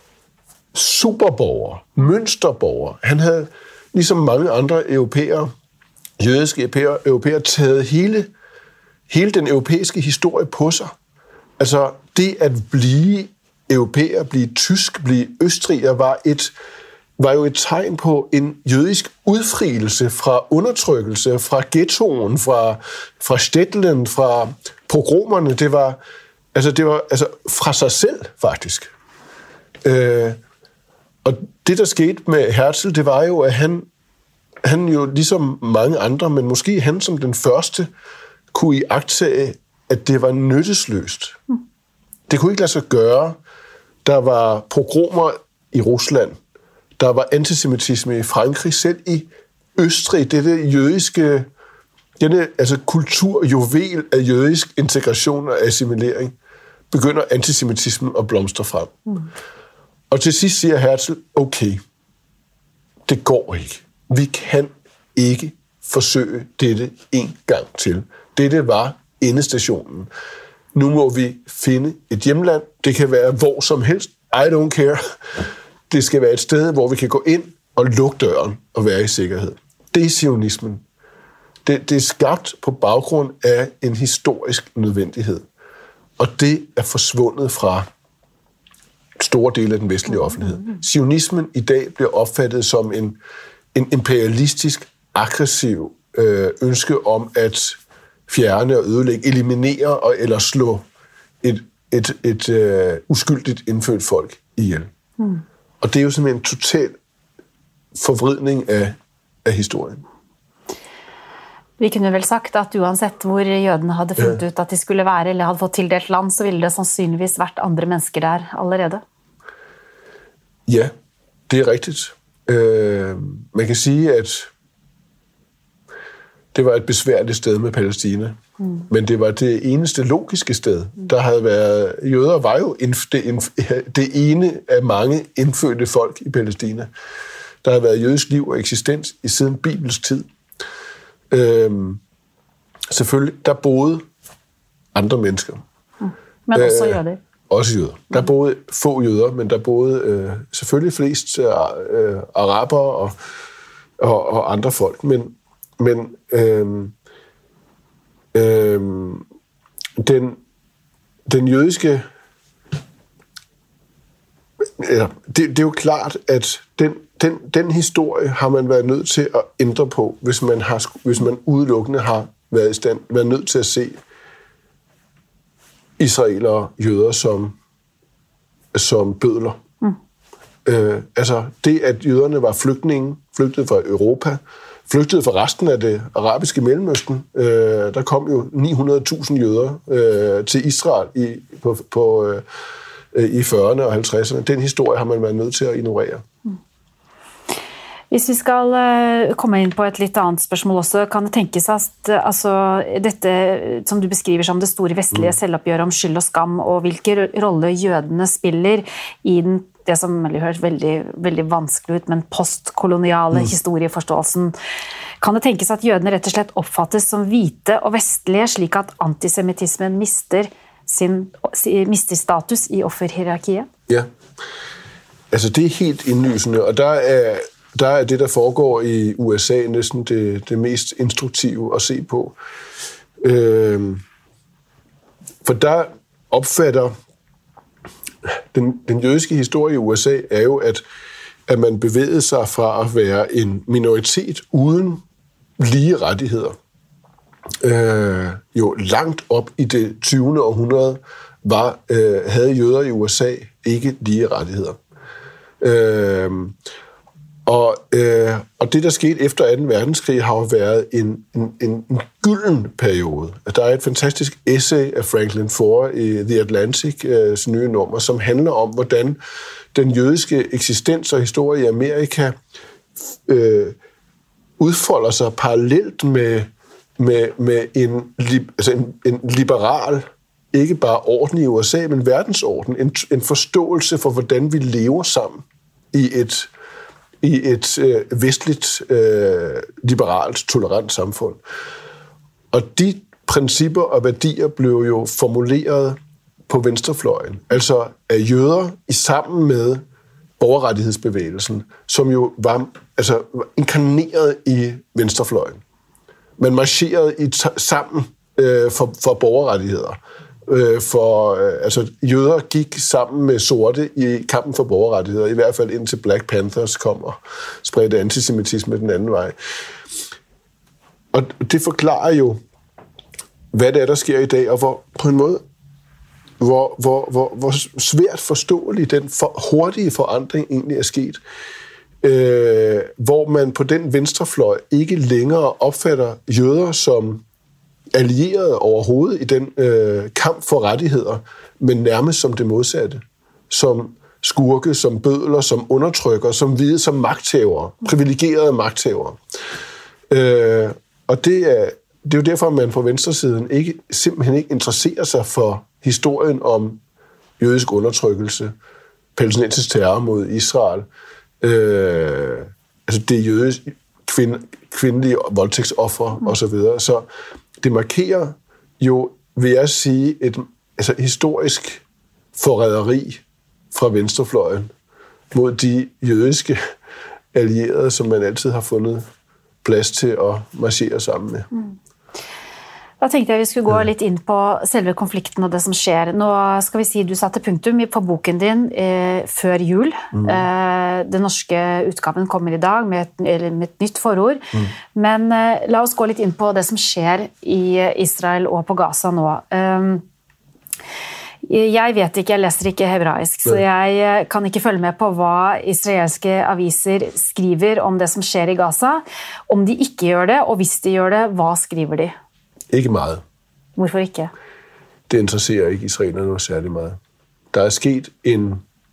superborger, mønsterborger. Han havde, ligesom mange andre europæere, jødiske europæere, europæere taget hele, hele den europæiske historie på sig. Altså det at blive europæer, blive tysk, blive østriger, var, et, var jo et tegn på en jødisk udfrielse fra undertrykkelse, fra ghettoen, fra, fra Stettlen, fra pogromerne. Det var, altså, det var altså, fra sig selv, faktisk. Øh, og det, der skete med Herzl, det var jo, at han, han jo ligesom mange andre, men måske han som den første, kunne iagttage, at det var nyttesløst. Mm. Det kunne ikke lade sig gøre. Der var pogromer i Rusland. Der var antisemitisme i Frankrig. Selv i Østrig, dette jødiske, denne altså kulturjuvel af jødisk integration og assimilering, begynder antisemitismen at blomstre frem. Mm. Og til sidst siger Herzl, okay, det går ikke. Vi kan ikke forsøge dette en gang til. Dette var endestationen. Nu må vi finde et hjemland. Det kan være hvor som helst. I don't care. Det skal være et sted, hvor vi kan gå ind og lukke døren og være i sikkerhed. Det er zionismen. Det, det er skabt på baggrund af en historisk nødvendighed. Og det er forsvundet fra store dele af den vestlige offentlighed. Zionismen i dag bliver opfattet som en, en imperialistisk, aggressiv øh, ønske om at fjerne og ødelægge, eliminere og eller slå et, et, et, et uh, uskyldigt indfødt folk ihjel. Mm. Og det er jo simpelthen en total forvridning af, af historien.
Vi kunne vel sagt at uansett hvor jødene hadde funnet
ja.
ut at de skulle være, eller hadde fått tildelt land, så ville det sandsynligvis vært andre mennesker der allerede.
Ja, det er rigtigt. Uh, man kan sige, at det var et besværligt sted med Palæstina. Mm. Men det var det eneste logiske sted. Mm. Der havde været... Jøder var jo indf- det, indf- det ene af mange indfødte folk i Palæstina. Der har været jødisk liv og eksistens i siden Bibels tid. Øhm, selvfølgelig, der boede andre mennesker.
Mm. Men også øh, jøder.
Også jøder. Der boede få jøder, men der boede øh, selvfølgelig flest øh, araber og, og, og andre folk. Men Men øhm, øhm, den, den jødiske... Ja, det, det er jo klart, at den, den, den historie har man været nødt til at ændre på, hvis man, har, hvis man udelukkende har været i stand, været nødt til at se israelere og jøder som, som bødler. Mm. Øh, altså det, at jøderne var flygtninge, flygtede fra Europa, flygtede fra resten af det arabiske Mellemøsten. Øh, der kom jo ni hundrede tusind jøder øh, til Israel i, på, på, øh, i fyrrerne og halvtredserne. Den historie har man været nødt til at ignorere.
Mm. Hvis vi skal uh, komme ind på et lidt andet spørgsmål også, kan det tænkes at altså, dette, som du beskriver som det store vestlige mm. selvopgjør om skyld og skam, og hvilken rolle jødene spiller i den det som høres veldig, veldig vanskelig ut, men postkoloniale mm. historieforståelsen. Kan det tenkes at jødene rett og slett oppfattes som hvite og vestlige, slik at antisemitismen mister sin, mister status i offerhierarkiet?
Ja, altså det er helt indlysende, og der er, der er det, der foregår i U S A, næsten det, det mest instruktive at se på. Øh, for der opfatter den, den jødiske historie i U S A er jo, at, at man bevægede sig fra at være en minoritet uden lige rettigheder. Øh, jo langt op i det tyvende århundrede var, øh, havde jøder i U S A ikke lige rettigheder. Øh, og, øh, og det, der skete efter anden verdenskrig, har jo været en, en, en, en gylden periode. Der er et fantastisk essay af Franklin Foer i The Atlantic, øh, nye nummer, som handler om, hvordan den jødiske eksistens og historie i Amerika øh, udfolder sig parallelt med, med, med en, altså en, en liberal, ikke bare orden i U S A, men verdensorden, en, en forståelse for, hvordan vi lever sammen i et, i et øh, vestligt, øh, liberalt, tolerant samfund. Og de principper og værdier blev jo formuleret på venstrefløjen, altså af jøder i sammen med borgerrettighedsbevægelsen, som jo var altså, inkarneret i venstrefløjen. Man marcherede i t- sammen øh, for, for borgerrettigheder. Øh, for øh, altså, jøder gik sammen med sorte i kampen for borgerrettigheder, i hvert fald indtil Black Panthers kom og spredte antisemitisme den anden vej. Og det forklarer jo, hvad det er, der sker i dag, og hvor på en måde Hvor, hvor, hvor, hvor svært forståelig den for, hurtige forandring egentlig er sket. Øh, hvor man på den venstrefløj ikke længere opfatter jøder som allierede overhovedet i den øh, kamp for rettigheder, men nærmest som det modsatte. Som skurke, som bødler, som undertrykker, som hvide, som magthavere, privilegerede magthavere. Øh, og det er, det er jo derfor, at man på venstresiden ikke, simpelthen ikke interesserer sig for historien om jødisk undertrykkelse, palæstinensisk terror mod Israel, øh, altså det jødiske kvind, kvindelige voldtægtsoffer mm. osv. Så det markerer jo, vil jeg sige, et altså, historisk forræderi fra venstrefløjen mod de jødiske allierede, som man altid har fundet plads til at marchere sammen med. Mm.
Da tenkte jeg vi skulle gå litt inn på selve konflikten og det som skjer. Nå skal vi si du satte punktum på boken din eh, før jul. Mm. Eh, den norske utgaven kommer i dag med et, eller med et nytt forord. Mm. Men eh, la oss gå litt inn på det som skjer i Israel og på Gaza nå. Eh, jeg vet ikke, jeg leser ikke hebraisk, så jeg kan ikke følge med på hva israelske aviser skriver om det som skjer i Gaza. Om de ikke gjør det, og hvis de gjør det, hva skriver de?
Ikke meget.
Hvorfor ikke?
Det interesserer ikke israelerne noget særlig meget. Der er sket en...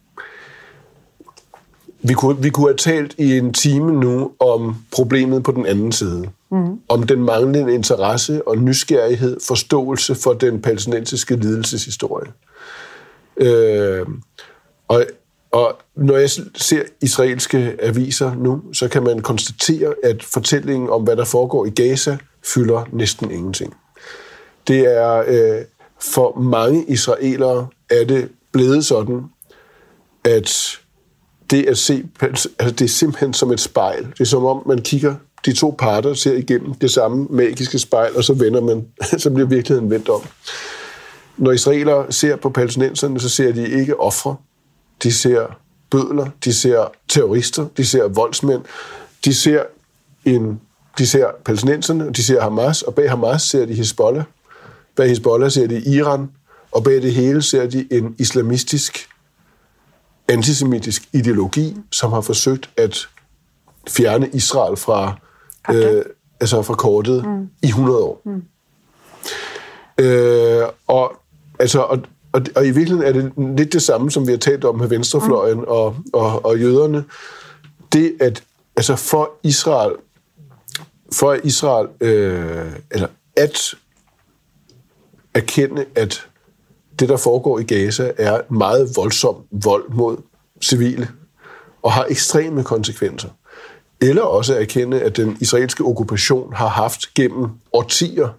Vi kunne, vi kunne have talt i en time nu om problemet på den anden side. Mm. Om den manglende interesse og nysgerrighed, forståelse for den palæstinensiske lidelseshistorie. Øh, og, og når jeg ser israelske aviser nu, så kan man konstatere, at fortællingen om, hvad der foregår i Gaza, fylder næsten ingenting. Det er øh, for mange israelere er det blevet sådan, at det at se, altså det er simpelthen som et spejl. Det er som om man kigger de to parter, ser igennem det samme magiske spejl, og så vender man, så bliver virkeligheden vendt om. Når israelere ser på palæstinenserne, så ser de ikke ofre. De ser bødler, de ser terrorister, de ser voldsmænd, de ser en De ser palæstinenserne, de ser Hamas, og bag Hamas ser de Hezbollah. Bag Hezbollah ser de Iran, og bag det hele ser de en islamistisk, antisemitisk ideologi, som har forsøgt at fjerne Israel fra, okay. øh, altså fra kortet mm. i hundrede år. Mm. Øh, og, altså, og, og, og i virkeligheden er det lidt det samme, som vi har talt om med venstrefløjen mm. og, og, og jøderne. Det at altså for Israel For Israel, øh, eller at erkende, at det, der foregår i Gaza, er meget voldsom vold mod civile, og har ekstreme konsekvenser. Eller også erkende, at den israelske okkupation har haft gennem årtier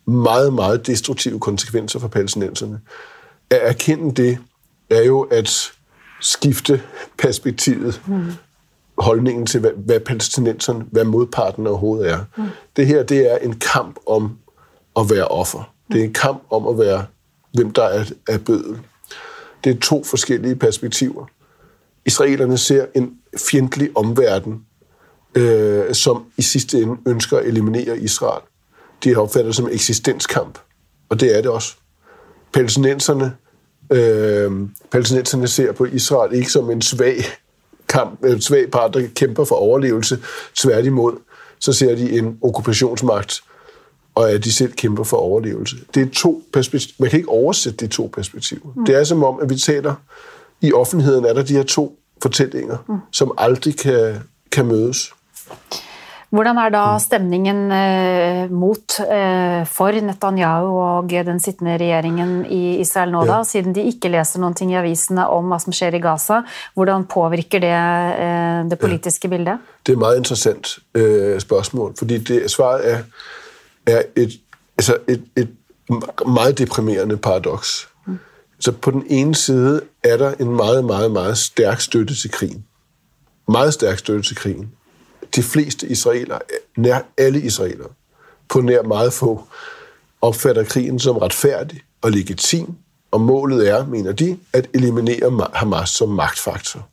meget, meget destruktive konsekvenser for palæstinenserne. At erkende det er jo at skifte perspektivet, mm. holdningen til, hvad, hvad palæstinenserne, hvad modparten overhovedet er. Mm. Det her, det er en kamp om at være offer. Det er en kamp om at være, hvem der er, er bødel. Det er to forskellige perspektiver. Israelerne ser en fjendtlig omverden, øh, som i sidste ende ønsker at eliminere Israel. De har opfattet det som eksistenskamp, og det er det også. Palæstinenserne, øh, palæstinenserne ser på Israel ikke som en svag kamp, en svag part, der kæmper for overlevelse. Tværtimod, så ser de en okkupationsmagt, og at de selv kæmper for overlevelse. Det er to perspektiver. Man kan ikke oversætte de to perspektiver. Mm. Det er som om, at vi taler i offentligheden, er der de her to fortællinger, mm. som aldrig kan, kan mødes.
Hvordan er da stemningen eh, mot eh, for Netanyahu og den sittende regjeringen i Israel nå da, ja. Siden de ikke leser noen ting i avisene om hvad som sker i Gaza? Hvordan påvirker det eh, det politiske ja. Bildet?
Det er et meget interessant eh, spørgsmål, fordi det, svaret er, er et, altså et, et meget deprimerende paradoks. Mm. Så på den ene side er der en meget, meget, meget stærk støtte til krigen. Meget stærk støtte til krigen. De fleste israelere, nær alle israelere, på nær meget få, opfatter krigen som retfærdig og legitim, og målet er, mener de, at eliminere Hamas som magtfaktor.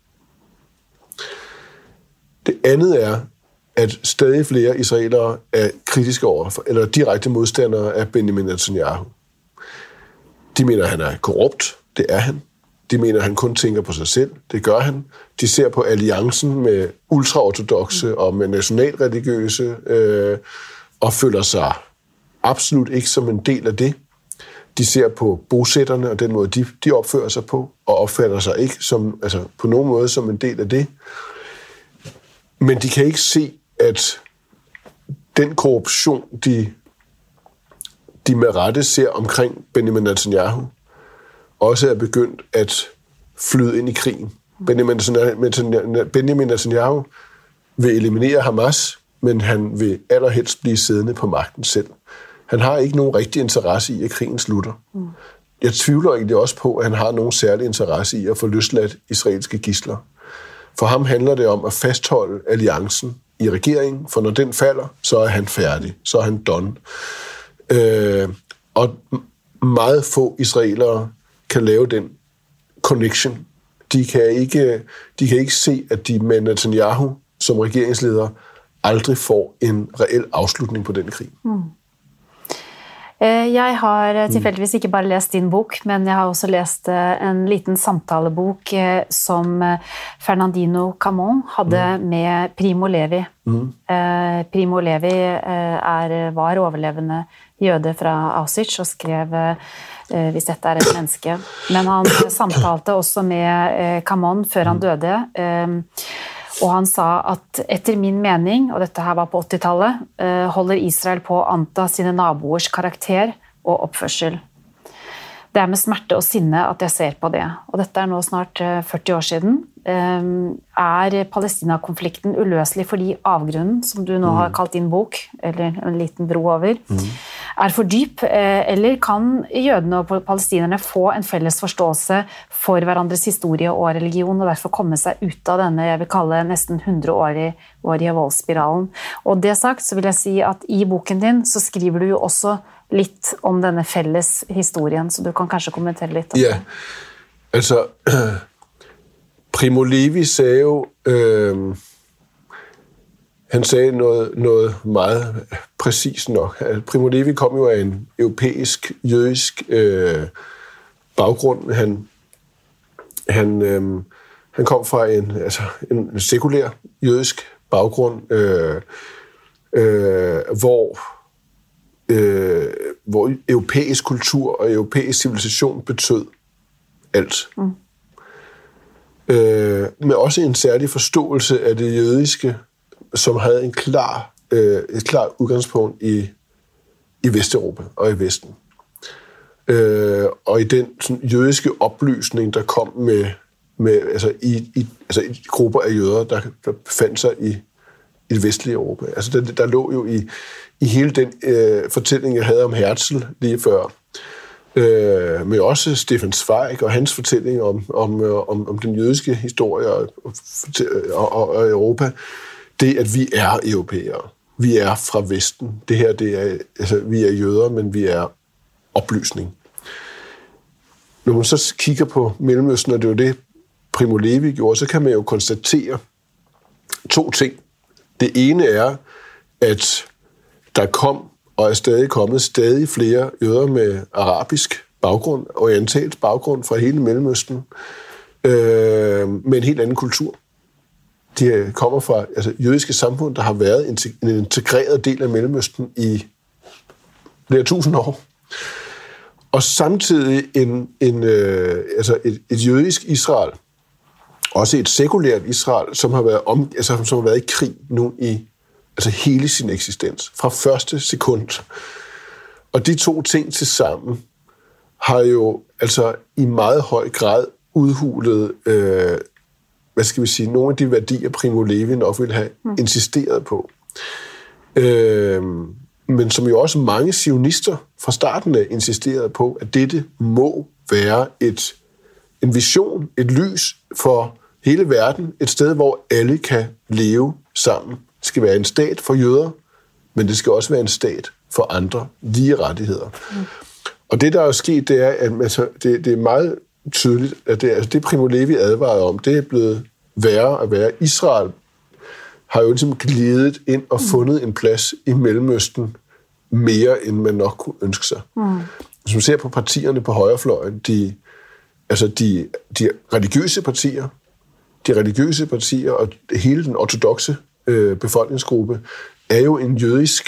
Det andet er, at stadig flere israelere er kritiske over, eller direkte modstandere af Benjamin Netanyahu. De mener, at han er korrupt. Det er han. De mener, at han kun tænker på sig selv. Det gør han. De ser på alliancen med ultraortodokse og med nationalreligiøse øh, og føler sig absolut ikke som en del af det. De ser på bosætterne og den måde, de, de opfører sig på, og opfatter sig ikke som, altså på nogen måde som en del af det. Men de kan ikke se, at den korruption, de, de med rette ser omkring Benjamin Netanyahu, også er begyndt at flyde ind i krigen. Benjamin Netanyahu vil eliminere Hamas, men han vil allerhelst blive siddende på magten selv. Han har ikke nogen rigtig interesse i, at krigen slutter. Mm. Jeg tvivler egentlig også på, at han har nogen særlig interesse i at få løsladt israelske gidsler. For ham handler det om at fastholde alliancen i regeringen, for når den falder, så er han færdig. Så er han done. Øh, og meget få israelere kan lave den connection. De kan ikke, de kan ikke se, at de med Netanyahu som regeringsleder aldrig får en reel afslutning på den krig. Mm.
Jeg har tilfældigvis ikke bare læst din bok, men jeg har også læst en liten samtalebok som Fernandino Camon havde mm. med Primo Levi. Mm. Primo Levi er, var overlevende jøde fra Auschwitz og skrev hvis dette er et menneske. Men han samtalte også med Camon før han døde, og han sa at etter min mening, og dette her var på åttitallet, holder Israel på å anta sine naboers karakter og oppførsel. Det er med smerte og sinne at jeg ser på det. Og dette er nå snart førti år siden. Er Palestina-konflikten uløselig fordi avgrunnen, som du nå har kalt din bok, eller en liten bro over, mm. er for dyp, eller kan jødene og palestinerne få en felles forståelse for hverandres historie og religion, og derfor komme seg ut av denne, jeg vil kalle nesten hundreårige voldsspiralen. Og det sagt, så vil jeg si at i boken din så skriver du jo også litt om denne felles historien, så du kan kanskje kommentere litt om det.
Ja, altså Primo Levi sagde jo, øh, han sagde noget, noget meget præcist nok. Primo Levi kom jo af en europæisk, jødisk øh, baggrund. Han, han, øh, han kom fra en, altså, en sekulær jødisk baggrund, øh, øh, hvor, øh, hvor europæisk kultur og europæisk civilisation betød alt. Mm. Øh, med også en særlig forståelse af det jødiske, som havde en klar, øh, et klart udgangspunkt i, i Vesteuropa og i Vesten. Øh, og i den sådan, jødiske oplysning, der kom med, med altså, i, i, altså, i grupper af jøder, der, der befandt sig i, i i det vestlige Europa. Altså, der, der lå jo i, i hele den øh, fortælling, jeg havde om Herzl lige før, øh, med også Stefan Zweig og hans fortælling om, om, om, om den jødiske historie og, og, og, og Europa, det, at vi er europæere. Vi er fra Vesten. Det her, det er, altså, vi er jøder, men vi er oplysning. Når man så kigger på Mellemøsten, og det er jo det, Primo Levi gjorde, så kan man jo konstatere to ting. Det ene er, at der kom, og er stadig kommet, stadig flere jøder med arabisk baggrund, orientalsk baggrund fra hele Mellemøsten, øh, med en helt anden kultur. De kommer fra altså, jødiske samfund, der har været en integreret del af Mellemøsten i flere tusind år. Og samtidig en, en, øh, altså et, et jødisk Israel, også et sekulært Israel, som har været, om, altså, som har været i krig nu i altså hele sin eksistens, fra første sekund. Og de to ting til sammen har jo altså i meget høj grad udhulet, øh, hvad skal vi sige, nogle af de værdier, Primo Levi nok ville have mm. insisteret på. Øh, men som jo også mange zionister fra starten af insisterede på, at dette må være et, en vision, et lys for hele verden, et sted, hvor alle kan leve sammen. Det skal være en stat for jøder, men det skal også være en stat for andre lige rettigheder. Mm. Og det, der er sket, det er, at altså, det, det er meget tydeligt, at det, altså, det Primo Levi advarede om, det er blevet værre og værre. Israel har jo ligesom glidet ind og fundet en plads i Mellemøsten mere, end man nok kunne ønske sig. Mm. Hvis man ser på partierne på højrefløjen, de, altså de, de religiøse partier, de religiøse partier og hele den ortodokse øh, befolkningsgruppe er jo en jødisk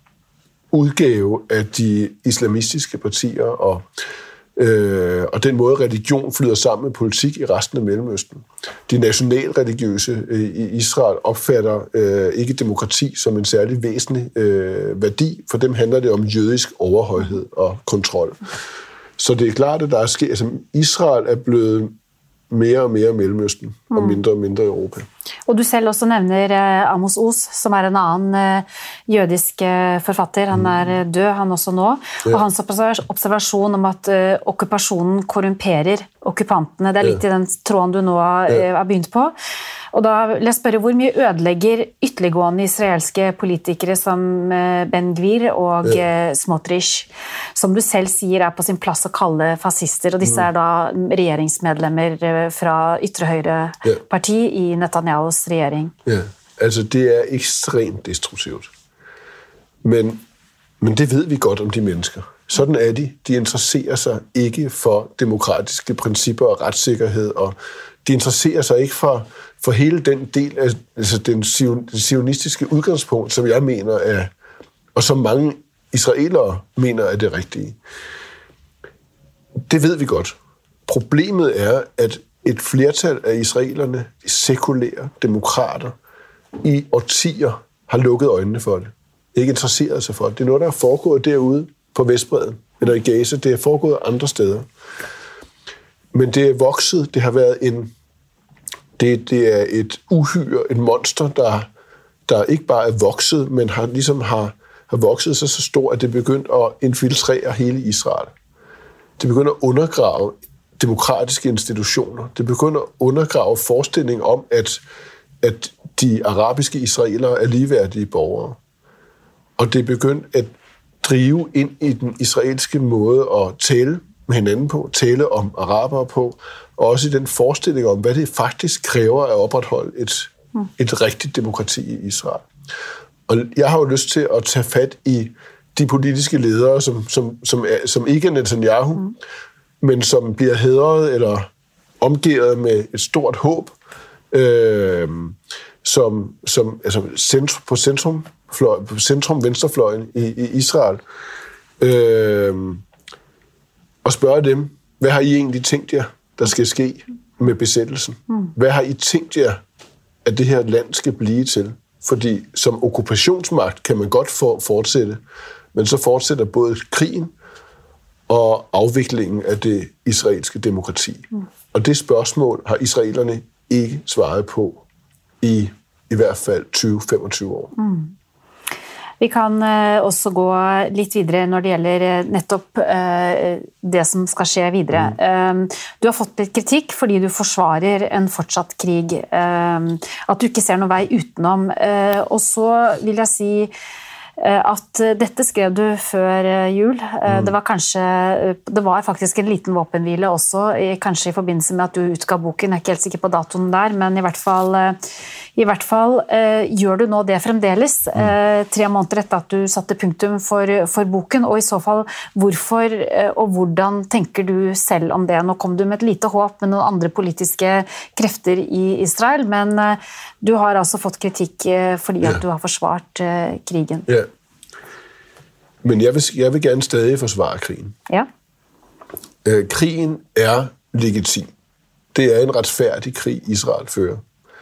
udgave af de islamistiske partier, og, øh, og den måde religion flyder sammen med politik i resten af Mellemøsten. De nationalreligiøse øh, i Israel opfatter øh, ikke demokrati som en særlig væsentlig øh, værdi. For dem handler det om jødisk overhøjhed og kontrol. Så det er klart, at der er sket, altså Israel er blevet mere og mere Mellemøsten, og mindre og mindre Europa.
Og du selv også nevner Amos Oz, som er en anden jødisk forfatter. Han er død, han også nå. Ja. Og hans observasjon om at okkupasjonen korrumperer okkupantene, det er litt ja. I den tråden du nå har ja. Begynt på. Og da vil jeg spørre, hvor mye ødelegger ytterliggående israelske politikere som Ben Gvir og ja. Smotrich, som du selv sier er på sin plass å kalle fascister, og disse er da regjeringsmedlemmer fra ytre høyre parti i Netanyahus regjering?
Ja, altså det er ekstremt destruktivt. Men, men det ved vi godt om de mennesker. Sådan er de. De interesserer sig ikke for demokratiske principper og retssikkerhed, og de interesserer sig ikke for, for hele den del af altså den zionistiske udgangspunkt, som jeg mener er, og som mange israelere mener er det rigtige. Det ved vi godt. Problemet er, at et flertal af israelerne, de sekulære demokrater, i årtier har lukket øjnene for det. Ikke interesseret sig for det. Det er noget, der er foregået derude på Vestbredden, eller i Gaza. Det er foregået andre steder. Men det er vokset. Det har været en... Det, det er et uhyre, et monster, der, der ikke bare er vokset, men har ligesom har, har vokset sig så stort, at det begyndt at infiltrere hele Israel. Det begynder at undergrave demokratiske institutioner. Det begynder at undergrave forestillingen om, at, at de arabiske israelere er ligeværdige borgere. Og det er begyndt at drive ind i den israelske måde at tale med hinanden på, tale om arabere på, og også i den forestilling om, hvad det faktisk kræver at opretholde et, mm. et rigtigt demokrati i Israel. Og jeg har jo lyst til at tage fat i de politiske ledere, som, som, som, er, som ikke er Netanyahu, mm. men som bliver hædret eller omgivet med et stort håb, øh, som, som altså centrum, på centrum, fløj, på centrum venstrefløjen i, i Israel, øh, og spørge dem, hvad har I egentlig tænkt jer, der skal ske med besættelsen? Mm. Hvad har I tænkt jer, at det her land skal blive til? Fordi som okkupationsmagt kan man godt for, fortsætte, men så fortsætter både krigen og afviklingen af det israelske demokrati. Mm. Og det spørgsmål har israelerne ikke svaret på i i hvert fald tyve til femogtyve år.
Mm. Vi kan også gå litt videre når det gjelder nettopp det som skal skje videre. Mm. Du har fått litt kritikk fordi du forsvarer en fortsatt krig, at du ikke ser noen vei utenom. Og så vil jeg si at dette skrev du før jul. Mm. Det var kanskje, det var faktisk en liten våpenhvile også, kanskje i forbindelse med at du utgav boken, jeg er ikke helt sikker på datoen der, men i hvert fall, i hvert fall gjør du nå det fremdeles, mm. tre måneder etter at du satte punktum for, for boken, og i så fall hvorfor og hvordan tenker du selv om det? Nå kom du med et lite håp med noen andre politiske krefter i Israel, men du har altså fått kritikk fordi at du har forsvart krigen.
Ja. Men jeg vil, jeg vil gerne stadig forsvare krigen.
Ja.
Øh, krigen er legitim. Det er en retfærdig krig, Israel fører.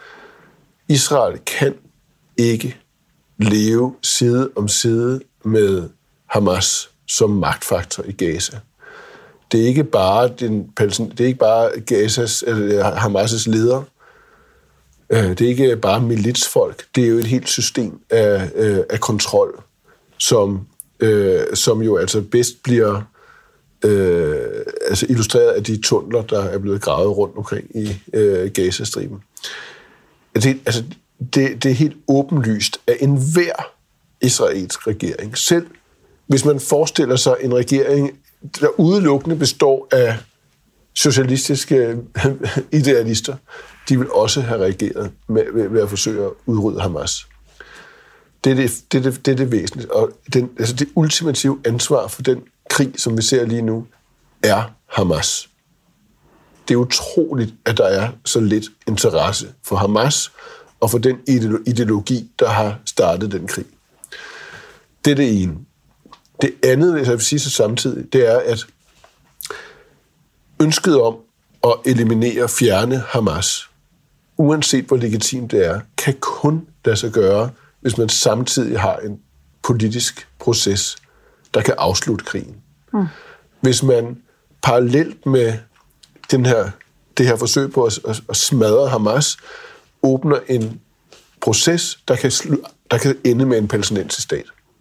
Israel kan ikke leve side om side med Hamas som magtfaktor i Gaza. Det er ikke bare, den, det er ikke bare Gazas, eller Hamas' leder. Det er ikke bare militsfolk. Det er jo et helt system af, af kontrol, som Øh, som jo altså bedst bliver øh, altså illustreret af de tunneler, der er blevet gravet rundt omkring i øh, Gazastriben. Det, altså, det, det er helt åbenlyst, at enhver israelsk regering, selv hvis man forestiller sig en regering, der udelukkende består af socialistiske idealister, de vil også have reageret med, ved, ved at forsøge at udrydde Hamas. Det er det, det, det, det, er det væsentlige. Og den, altså det ultimative ansvar for den krig, som vi ser lige nu, er Hamas. Det er utroligt, at der er så lidt interesse for Hamas og for den ideologi, der har startet den krig. Det er det ene. Det andet, hvis jeg vil sige så samtidig, det er, at ønsket om at eliminere, fjerne Hamas, uanset hvor legitimt det er, kan kun lade sig gøre, hvis man samtidig har en politisk proces, der kan afslutte krigen. Mm. Hvis man parallelt med den her, det her forsøg på at, at, at smadre Hamas, åbner en proces, der kan, der kan ende med en palæstinensisk stat.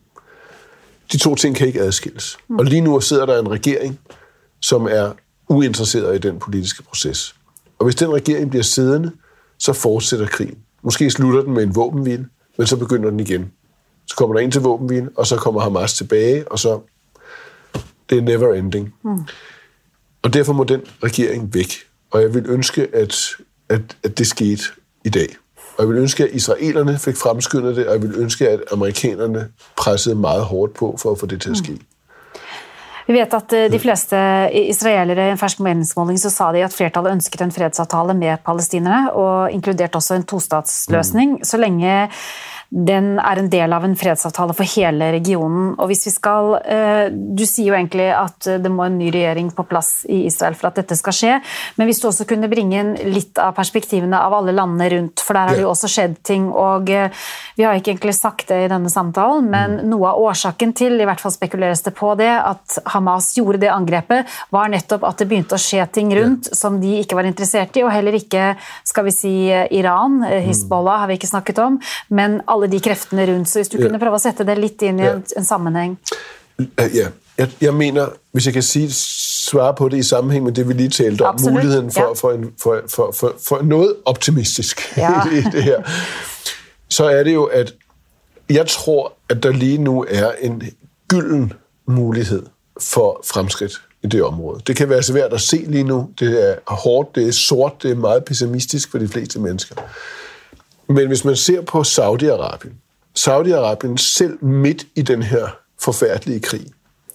De to ting kan ikke adskilles. Mm. Og lige nu sidder der en regering, som er uinteresseret i den politiske proces. Og hvis den regering bliver siddende, så fortsætter krigen. Måske slutter den med en våbenhvile, men så begynder den igen. Så kommer der ind til våbenhvilen, og så kommer Hamas tilbage, og så det er never ending. Mm. Og derfor må den regering væk. Og jeg vil ønske, at, at, at det skete i dag. Og jeg vil ønske, at israelerne fik fremskyndet det, og jeg vil ønske, at amerikanerne pressede meget hårdt på for at få det til at ske. Mm.
Vi vet at de fleste israelere, i en fersk meningsmåling, så sa de at flertallet ønsket en fredsavtale med palestinere, og inkludert også en tostatsløsning, mm. så lenge den er en del av en fredsavtale for hele regionen. Og hvis vi skal, du sier jo egentlig at det må en ny regjering på plass i Israel for at dette skal skje, men hvis du også kunne bringe inn litt av perspektivene av alle landene rundt, for der har det jo også skjedd ting, og vi har ikke egentlig sagt det i denne samtalen, men noe av årsaken til, i hvert fall spekuleres det på det, at Hamas gjorde det angrepet, var nettopp at det begynte å skje ting rundt som de ikke var interessert i, og heller ikke, skal vi si, Iran, Hezbollah har vi ikke snakket om, men alle de kreftene rundt, så hvis du ja. kunne prøve å sette det litt inn i en, en sammenheng.
Ja, jeg, jeg mener, hvis jeg kan sige, svare på det i sammenhæng med det, vi lige talte om, Absolut. muligheden for, ja. for, en, for, for, for, for noget optimistisk ja. i det her, så er det jo, at jeg tror, at der lige nu er en gylden mulighed for fremskridt i det område. Det kan være svært at se lige nu. Det er hårdt, det er sort, det er meget pessimistisk for de fleste mennesker. Men hvis man ser på Saudi-Arabien, Saudi-Arabien selv midt i den her forfærdelige krig,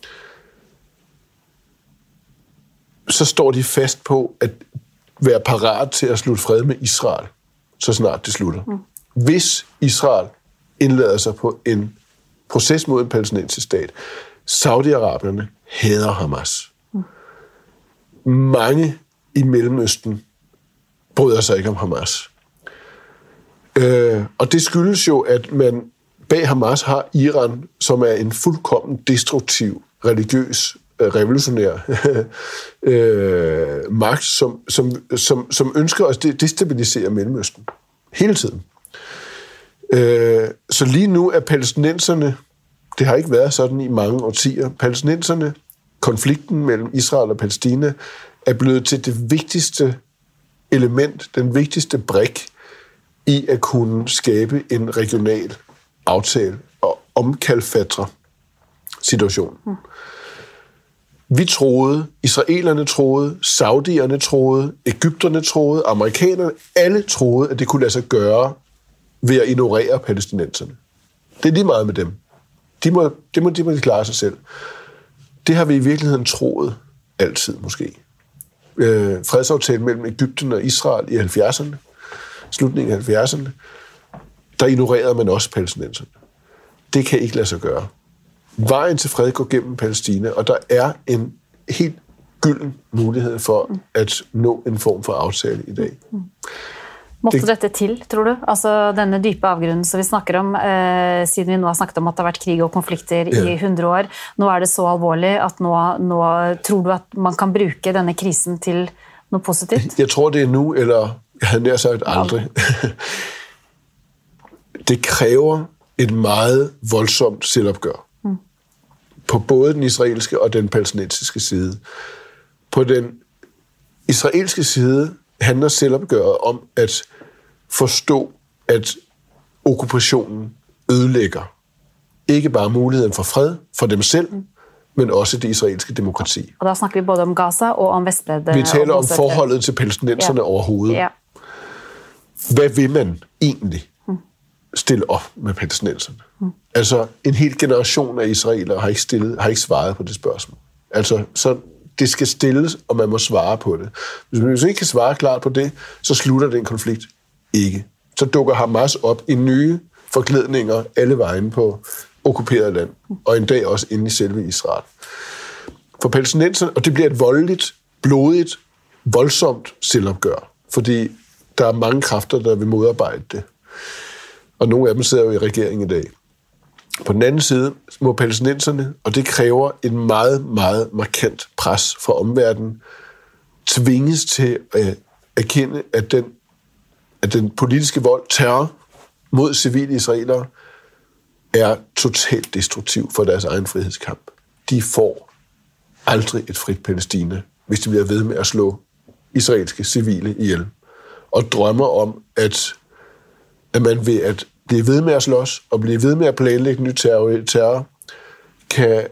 så står de fast på at være parat til at slutte fred med Israel, så snart det slutter. Mm. Hvis Israel indlader sig på en proces mod en palæstinensisk stat, Saudi-Arabierne hader Hamas. Mm. Mange i Mellemøsten bryder sig ikke om Hamas. Øh, og det skyldes jo, at man bag Hamas har Iran, som er en fuldkommen destruktiv, religiøs, revolutionær øh, magt, som, som, som, som ønsker at destabilisere Mellemøsten hele tiden. Øh, så lige nu er palæstinenserne, det har ikke været sådan i mange årtier, palæstinenserne, konflikten mellem Israel og Palæstina, er blevet til det vigtigste element, den vigtigste brik i at kunne skabe en regional aftale og omkalfatre situationen. Mm. Vi troede, israelerne troede, saudierne troede, egypterne troede, amerikanerne, alle troede, at det kunne lade sig gøre ved at ignorere palæstinenserne. Det er lige meget med dem. De må, de må, de må klare sig selv. Det har vi i virkeligheden troet altid, måske. Øh, fredsaftalen mellem Egypten og Israel i halvfjerdserne, slutningen af halvfjerdserne, der ignorerede man også palæstinenserne. Det kan ikke lade sig gøre. Vejen til fred går gennem Palæstina, og der er en helt gylden mulighed for mm. at nå en form for aftale i dag.
Mm. Måtte det, dette til, tror du? Altså denne dype avgrunnen som vi snakker om, eh, siden vi nu har snakket om at det har vært krig og konflikter ja. i hundre år, nå er det så alvorlig at nå, nå tror du at man kan bruke denne krisen til noe positivt?
Jeg tror det er nu, eller jeg havde nær sagt aldrig. Det kræver et meget voldsomt selvopgør. Mm. På både den israelske og den palæstinensiske side. På den israelske side handler selvopgøret om at forstå, at okkupationen ødelægger ikke bare muligheden for fred for dem selv, mm. men også det israelske demokrati.
Og der snakker vi både om Gaza og om Vestbredden.
Vi taler om forholdet til palæstinenserne ja. overhovedet. Ja. Hvad vil man egentlig stille op med palæstinenserne? Mm. Altså, en hel generation af israelere har ikke, stillet, har ikke svaret på det spørgsmål. Altså, så det skal stilles, og man må svare på det. Hvis man ikke kan svare klart på det, så slutter den konflikt ikke. Så dukker Hamas op i nye forklædninger alle vejen på okkuperet land, og en dag også inde i selve Israel. For palæstinenserne, og det bliver et voldeligt, blodigt, voldsomt selvopgør, fordi der er mange kræfter, der vil modarbejde det. Og nogle af dem sidder jo i regeringen i dag. På den anden side må palæstinenserne, og det kræver et meget, meget markant pres fra omverdenen, tvinges til at erkende, at den, at den politiske vold, terror mod civile israelere, er totalt destruktiv for deres egen frihedskamp. De får aldrig et frit Palæstina, hvis de bliver ved med at slå israelske civile ihjel. Og drømmer om, at, at man ved at blive ved med at slås og blive ved med at planlægge ny terror, terror kan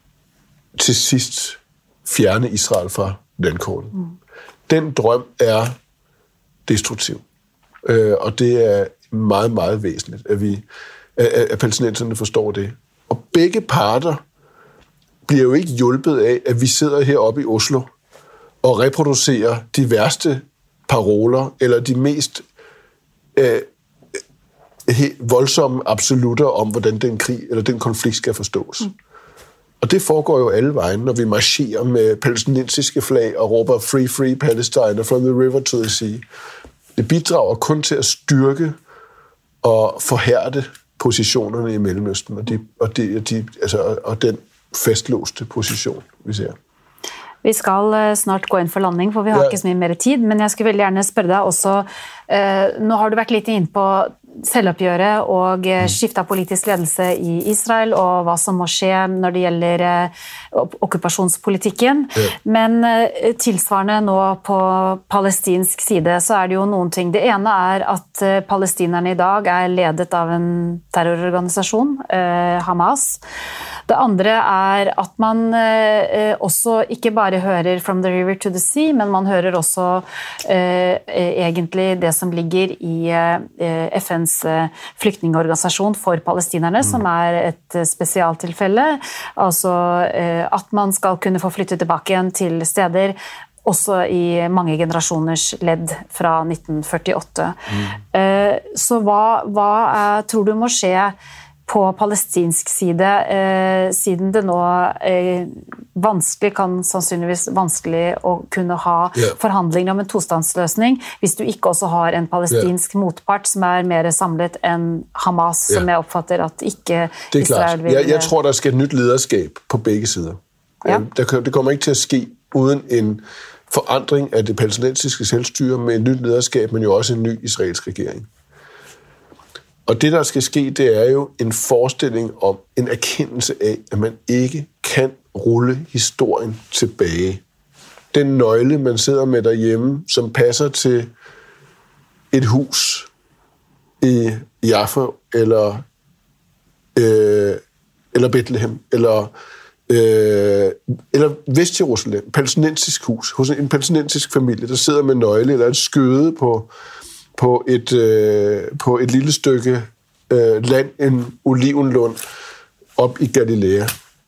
til sidst fjerne Israel fra landkortet. Mm. Den drøm er destruktiv. Øh, og det er meget, meget væsentligt, at, vi, at, at palæstinenserne forstår det. Og begge parter bliver jo ikke hjulpet af, at vi sidder heroppe i Oslo og reproducerer de værste paroler, eller de mest øh, voldsomme absolutter om, hvordan den krig eller den konflikt skal forstås. Mm. Og det foregår jo alle vejen, når vi marcherer med palæstinensiske flag og råber Free, Free Palestine og From the River to the Sea. Det bidrager kun til at styrke og forhærde positionerne i Mellemøsten, og, de, og, de, de, altså, og den fastlåste position, vi ser.
Vi skal snart gå inn for landing, for vi har ja. ikke så mye mer tid, men jeg skulle veldig gjerne spørre deg også, eh, nå har du vært litt inn på selvoppgjøret og skiftet politisk ledelse i Israel, og hva som må skje når det gjelder eh, okkupasjonspolitikken, ja. men eh, tilsvarende nå på palestinsk side, så er det jo noen ting. Det ene er at eh, palestinerne i dag er ledet av en terrororganisasjon, eh, Hamas. Det andre er at man eh, også ikke bare hører From the River to the Sea, men man hører også eh, egentlig det som ligger i eh, F N's eh, flyktningorganisasjon for palestinerne, mm. som er et spesialtilfelle. Altså eh, at man skal kunne få flytte tilbake igjen til steder, også i mange generasjoners ledd fra nitten førtiåtte. Mm. Eh, så hva, hva er, tror du må skje på palestinsk side, eh, siden det nå eh, vanskelig, kan sannsynligvis vanskelig å kunne ha yeah. forhandlinger om en tostandsløsning, hvis du ikke også har en palestinsk yeah. motpart som er mer samlet enn Hamas, yeah. som jeg oppfatter at ikke
det er Israel vil... Jeg, jeg tror, der skal et nytt lederskab på begge sider. Ja. Det kommer ikke til at ske uden en forandring af det palæstinensiske selvstyre med et nyt lederskab, men jo også en ny israelsk regering. Og det, der skal ske, det er jo en forestilling om en erkendelse af, at man ikke kan rulle historien tilbage. Den nøgle, man sidder med derhjemme, som passer til et hus i Jaffa, eller, øh, eller Bethlehem, eller, øh, eller Vestjerusalem, palæstinensisk hus, hos en palæstinensisk familie, der sidder med nøgle, eller et skøde på, på, et, øh, på et lille stykke øh, land, en olivenlund, op i Galilea.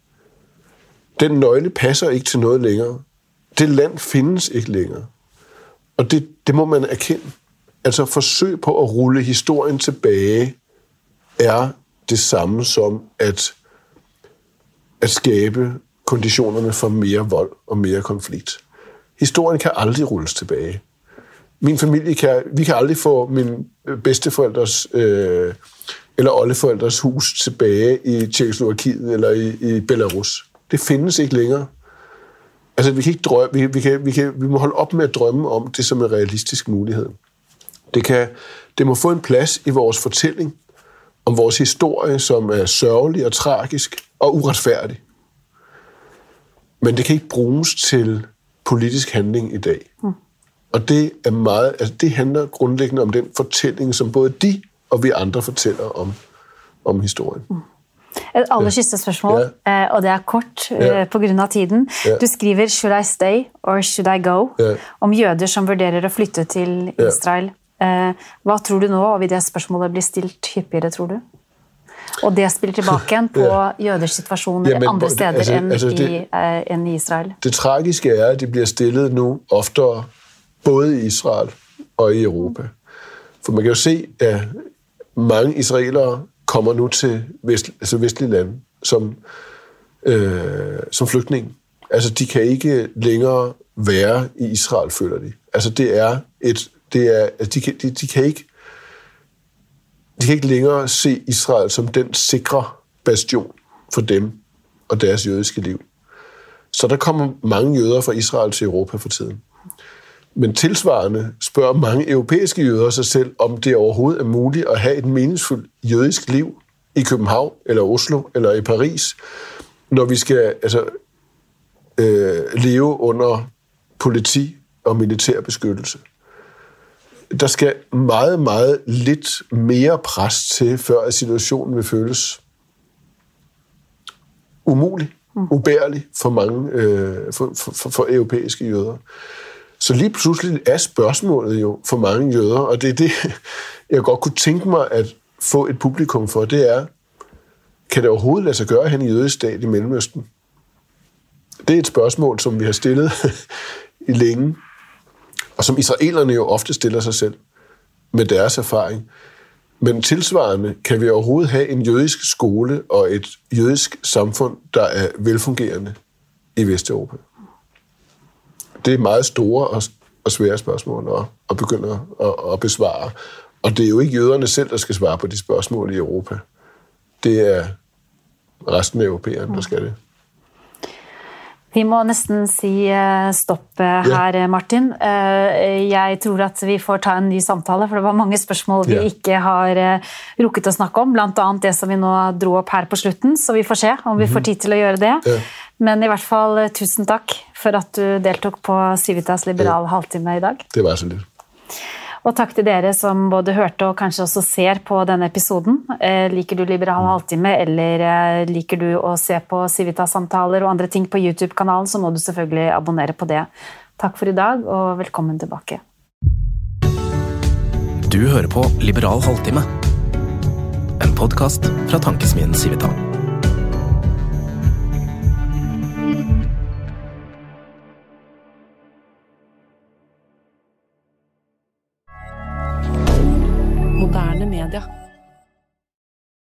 Den nøgle passer ikke til noget længere. Det land findes ikke længere. Og det, det må man erkende. Altså forsøg på at rulle historien tilbage er det samme som at, at skabe konditionerne for mere vold og mere konflikt. Historien kan aldrig rulles tilbage. Min familie kan, vi kan aldrig få min bedsteforældres øh, eller oldeforældres hus tilbage i Tjekkoslovakiet eller i, i Belarus. Det findes ikke længere. Altså, vi kan ikke drømme, vi, vi, kan, vi, kan, vi må holde op med at drømme om det som en realistisk mulighed. Det, kan, det må få en plads i vores fortælling om vores historie, som er sørgelig og tragisk og uretfærdig. Men det kan ikke bruges til politisk handling i dag. Mm. Og det er meget, altså det handler grundlæggende om den fortælling, som både de og vi andre fortæller om, om historien. Mm.
Et aller sidste spørgsmål, ja. Og det er kort ja. På grund af tiden. Ja. Du skriver Should I stay or should I go? Ja. Om jøder som vurderer at flytte til Israel. Ja. Hvad tror du nu, og vil det spørgsmålet blive stilt hyppigere, tror du? Og det spiller tilbage på ja. Jøders situationer ja, men, andre steder altså, end, altså det, i, uh, end i Israel.
Det tragiske er, at de bliver stillet nu oftere både i Israel og i Europa. For man kan jo se, at mange israelere kommer nu til vest, altså vestlige lande som, øh, som flygtning. Altså, de kan ikke længere være i Israel, føler de. Altså, det er et... Det er, altså, de, kan, de, de, kan ikke, de kan ikke længere se Israel som den sikre bastion for dem og deres jødiske liv. Så der kommer mange jøder fra Israel til Europa for tiden. Men tilsvarende spørger mange europæiske jøder sig selv, om det overhovedet er muligt at have et meningsfuldt jødisk liv i København, eller Oslo, eller i Paris, når vi skal altså, øh, leve under politi og militær beskyttelse. Der skal meget, meget lidt mere pres til, før at situationen vil føles umulig, ubærlig for mange øh, for, for, for europæiske jøder. Så lige pludselig er spørgsmålet jo for mange jøder, og det er det, jeg godt kunne tænke mig at få et publikum for, det er, kan det overhovedet lade sig gøre hen i jødisk stat i Mellemøsten? Det er et spørgsmål, som vi har stillet i længe, og som israelerne jo ofte stiller sig selv med deres erfaring. Men tilsvarende kan vi overhovedet have en jødisk skole og et jødisk samfund, der er velfungerende i Vesteuropa. Det er meget store og svære spørgsmål at, at begynde at, at besvare. Og det er jo ikke jøderne selv, der skal svare på de spørgsmål i Europa. Det er resten af europæerne, der skal det.
Vi må næsten sige stopp her, ja. Martin. Jeg tror at vi får ta en ny samtale, for det var mange spørgsmål vi ja. Ikke har rukket at snakke om, blandt andet det som vi nå drog op her på slutten, så vi får se om vi får tid til at gøre det. Ja. Men i hvert fall, tusen takk for at du deltog på Civitas Liberal ja. Halvtime i dag.
Det var så lidt.
Og takk til dere som både hørte og kanskje også ser på denne episoden. Eh, liker du Liberal Halvtime, eller eh, liker du å se på Civitas-samtaler og andre ting på YouTube-kanalen, så må du selvfølgelig abonnere på det. Takk for i dag, og velkommen tilbake.
Du hører på Liberal Halvtime, en podcast fra Tankesmien Civita.
Moderne media.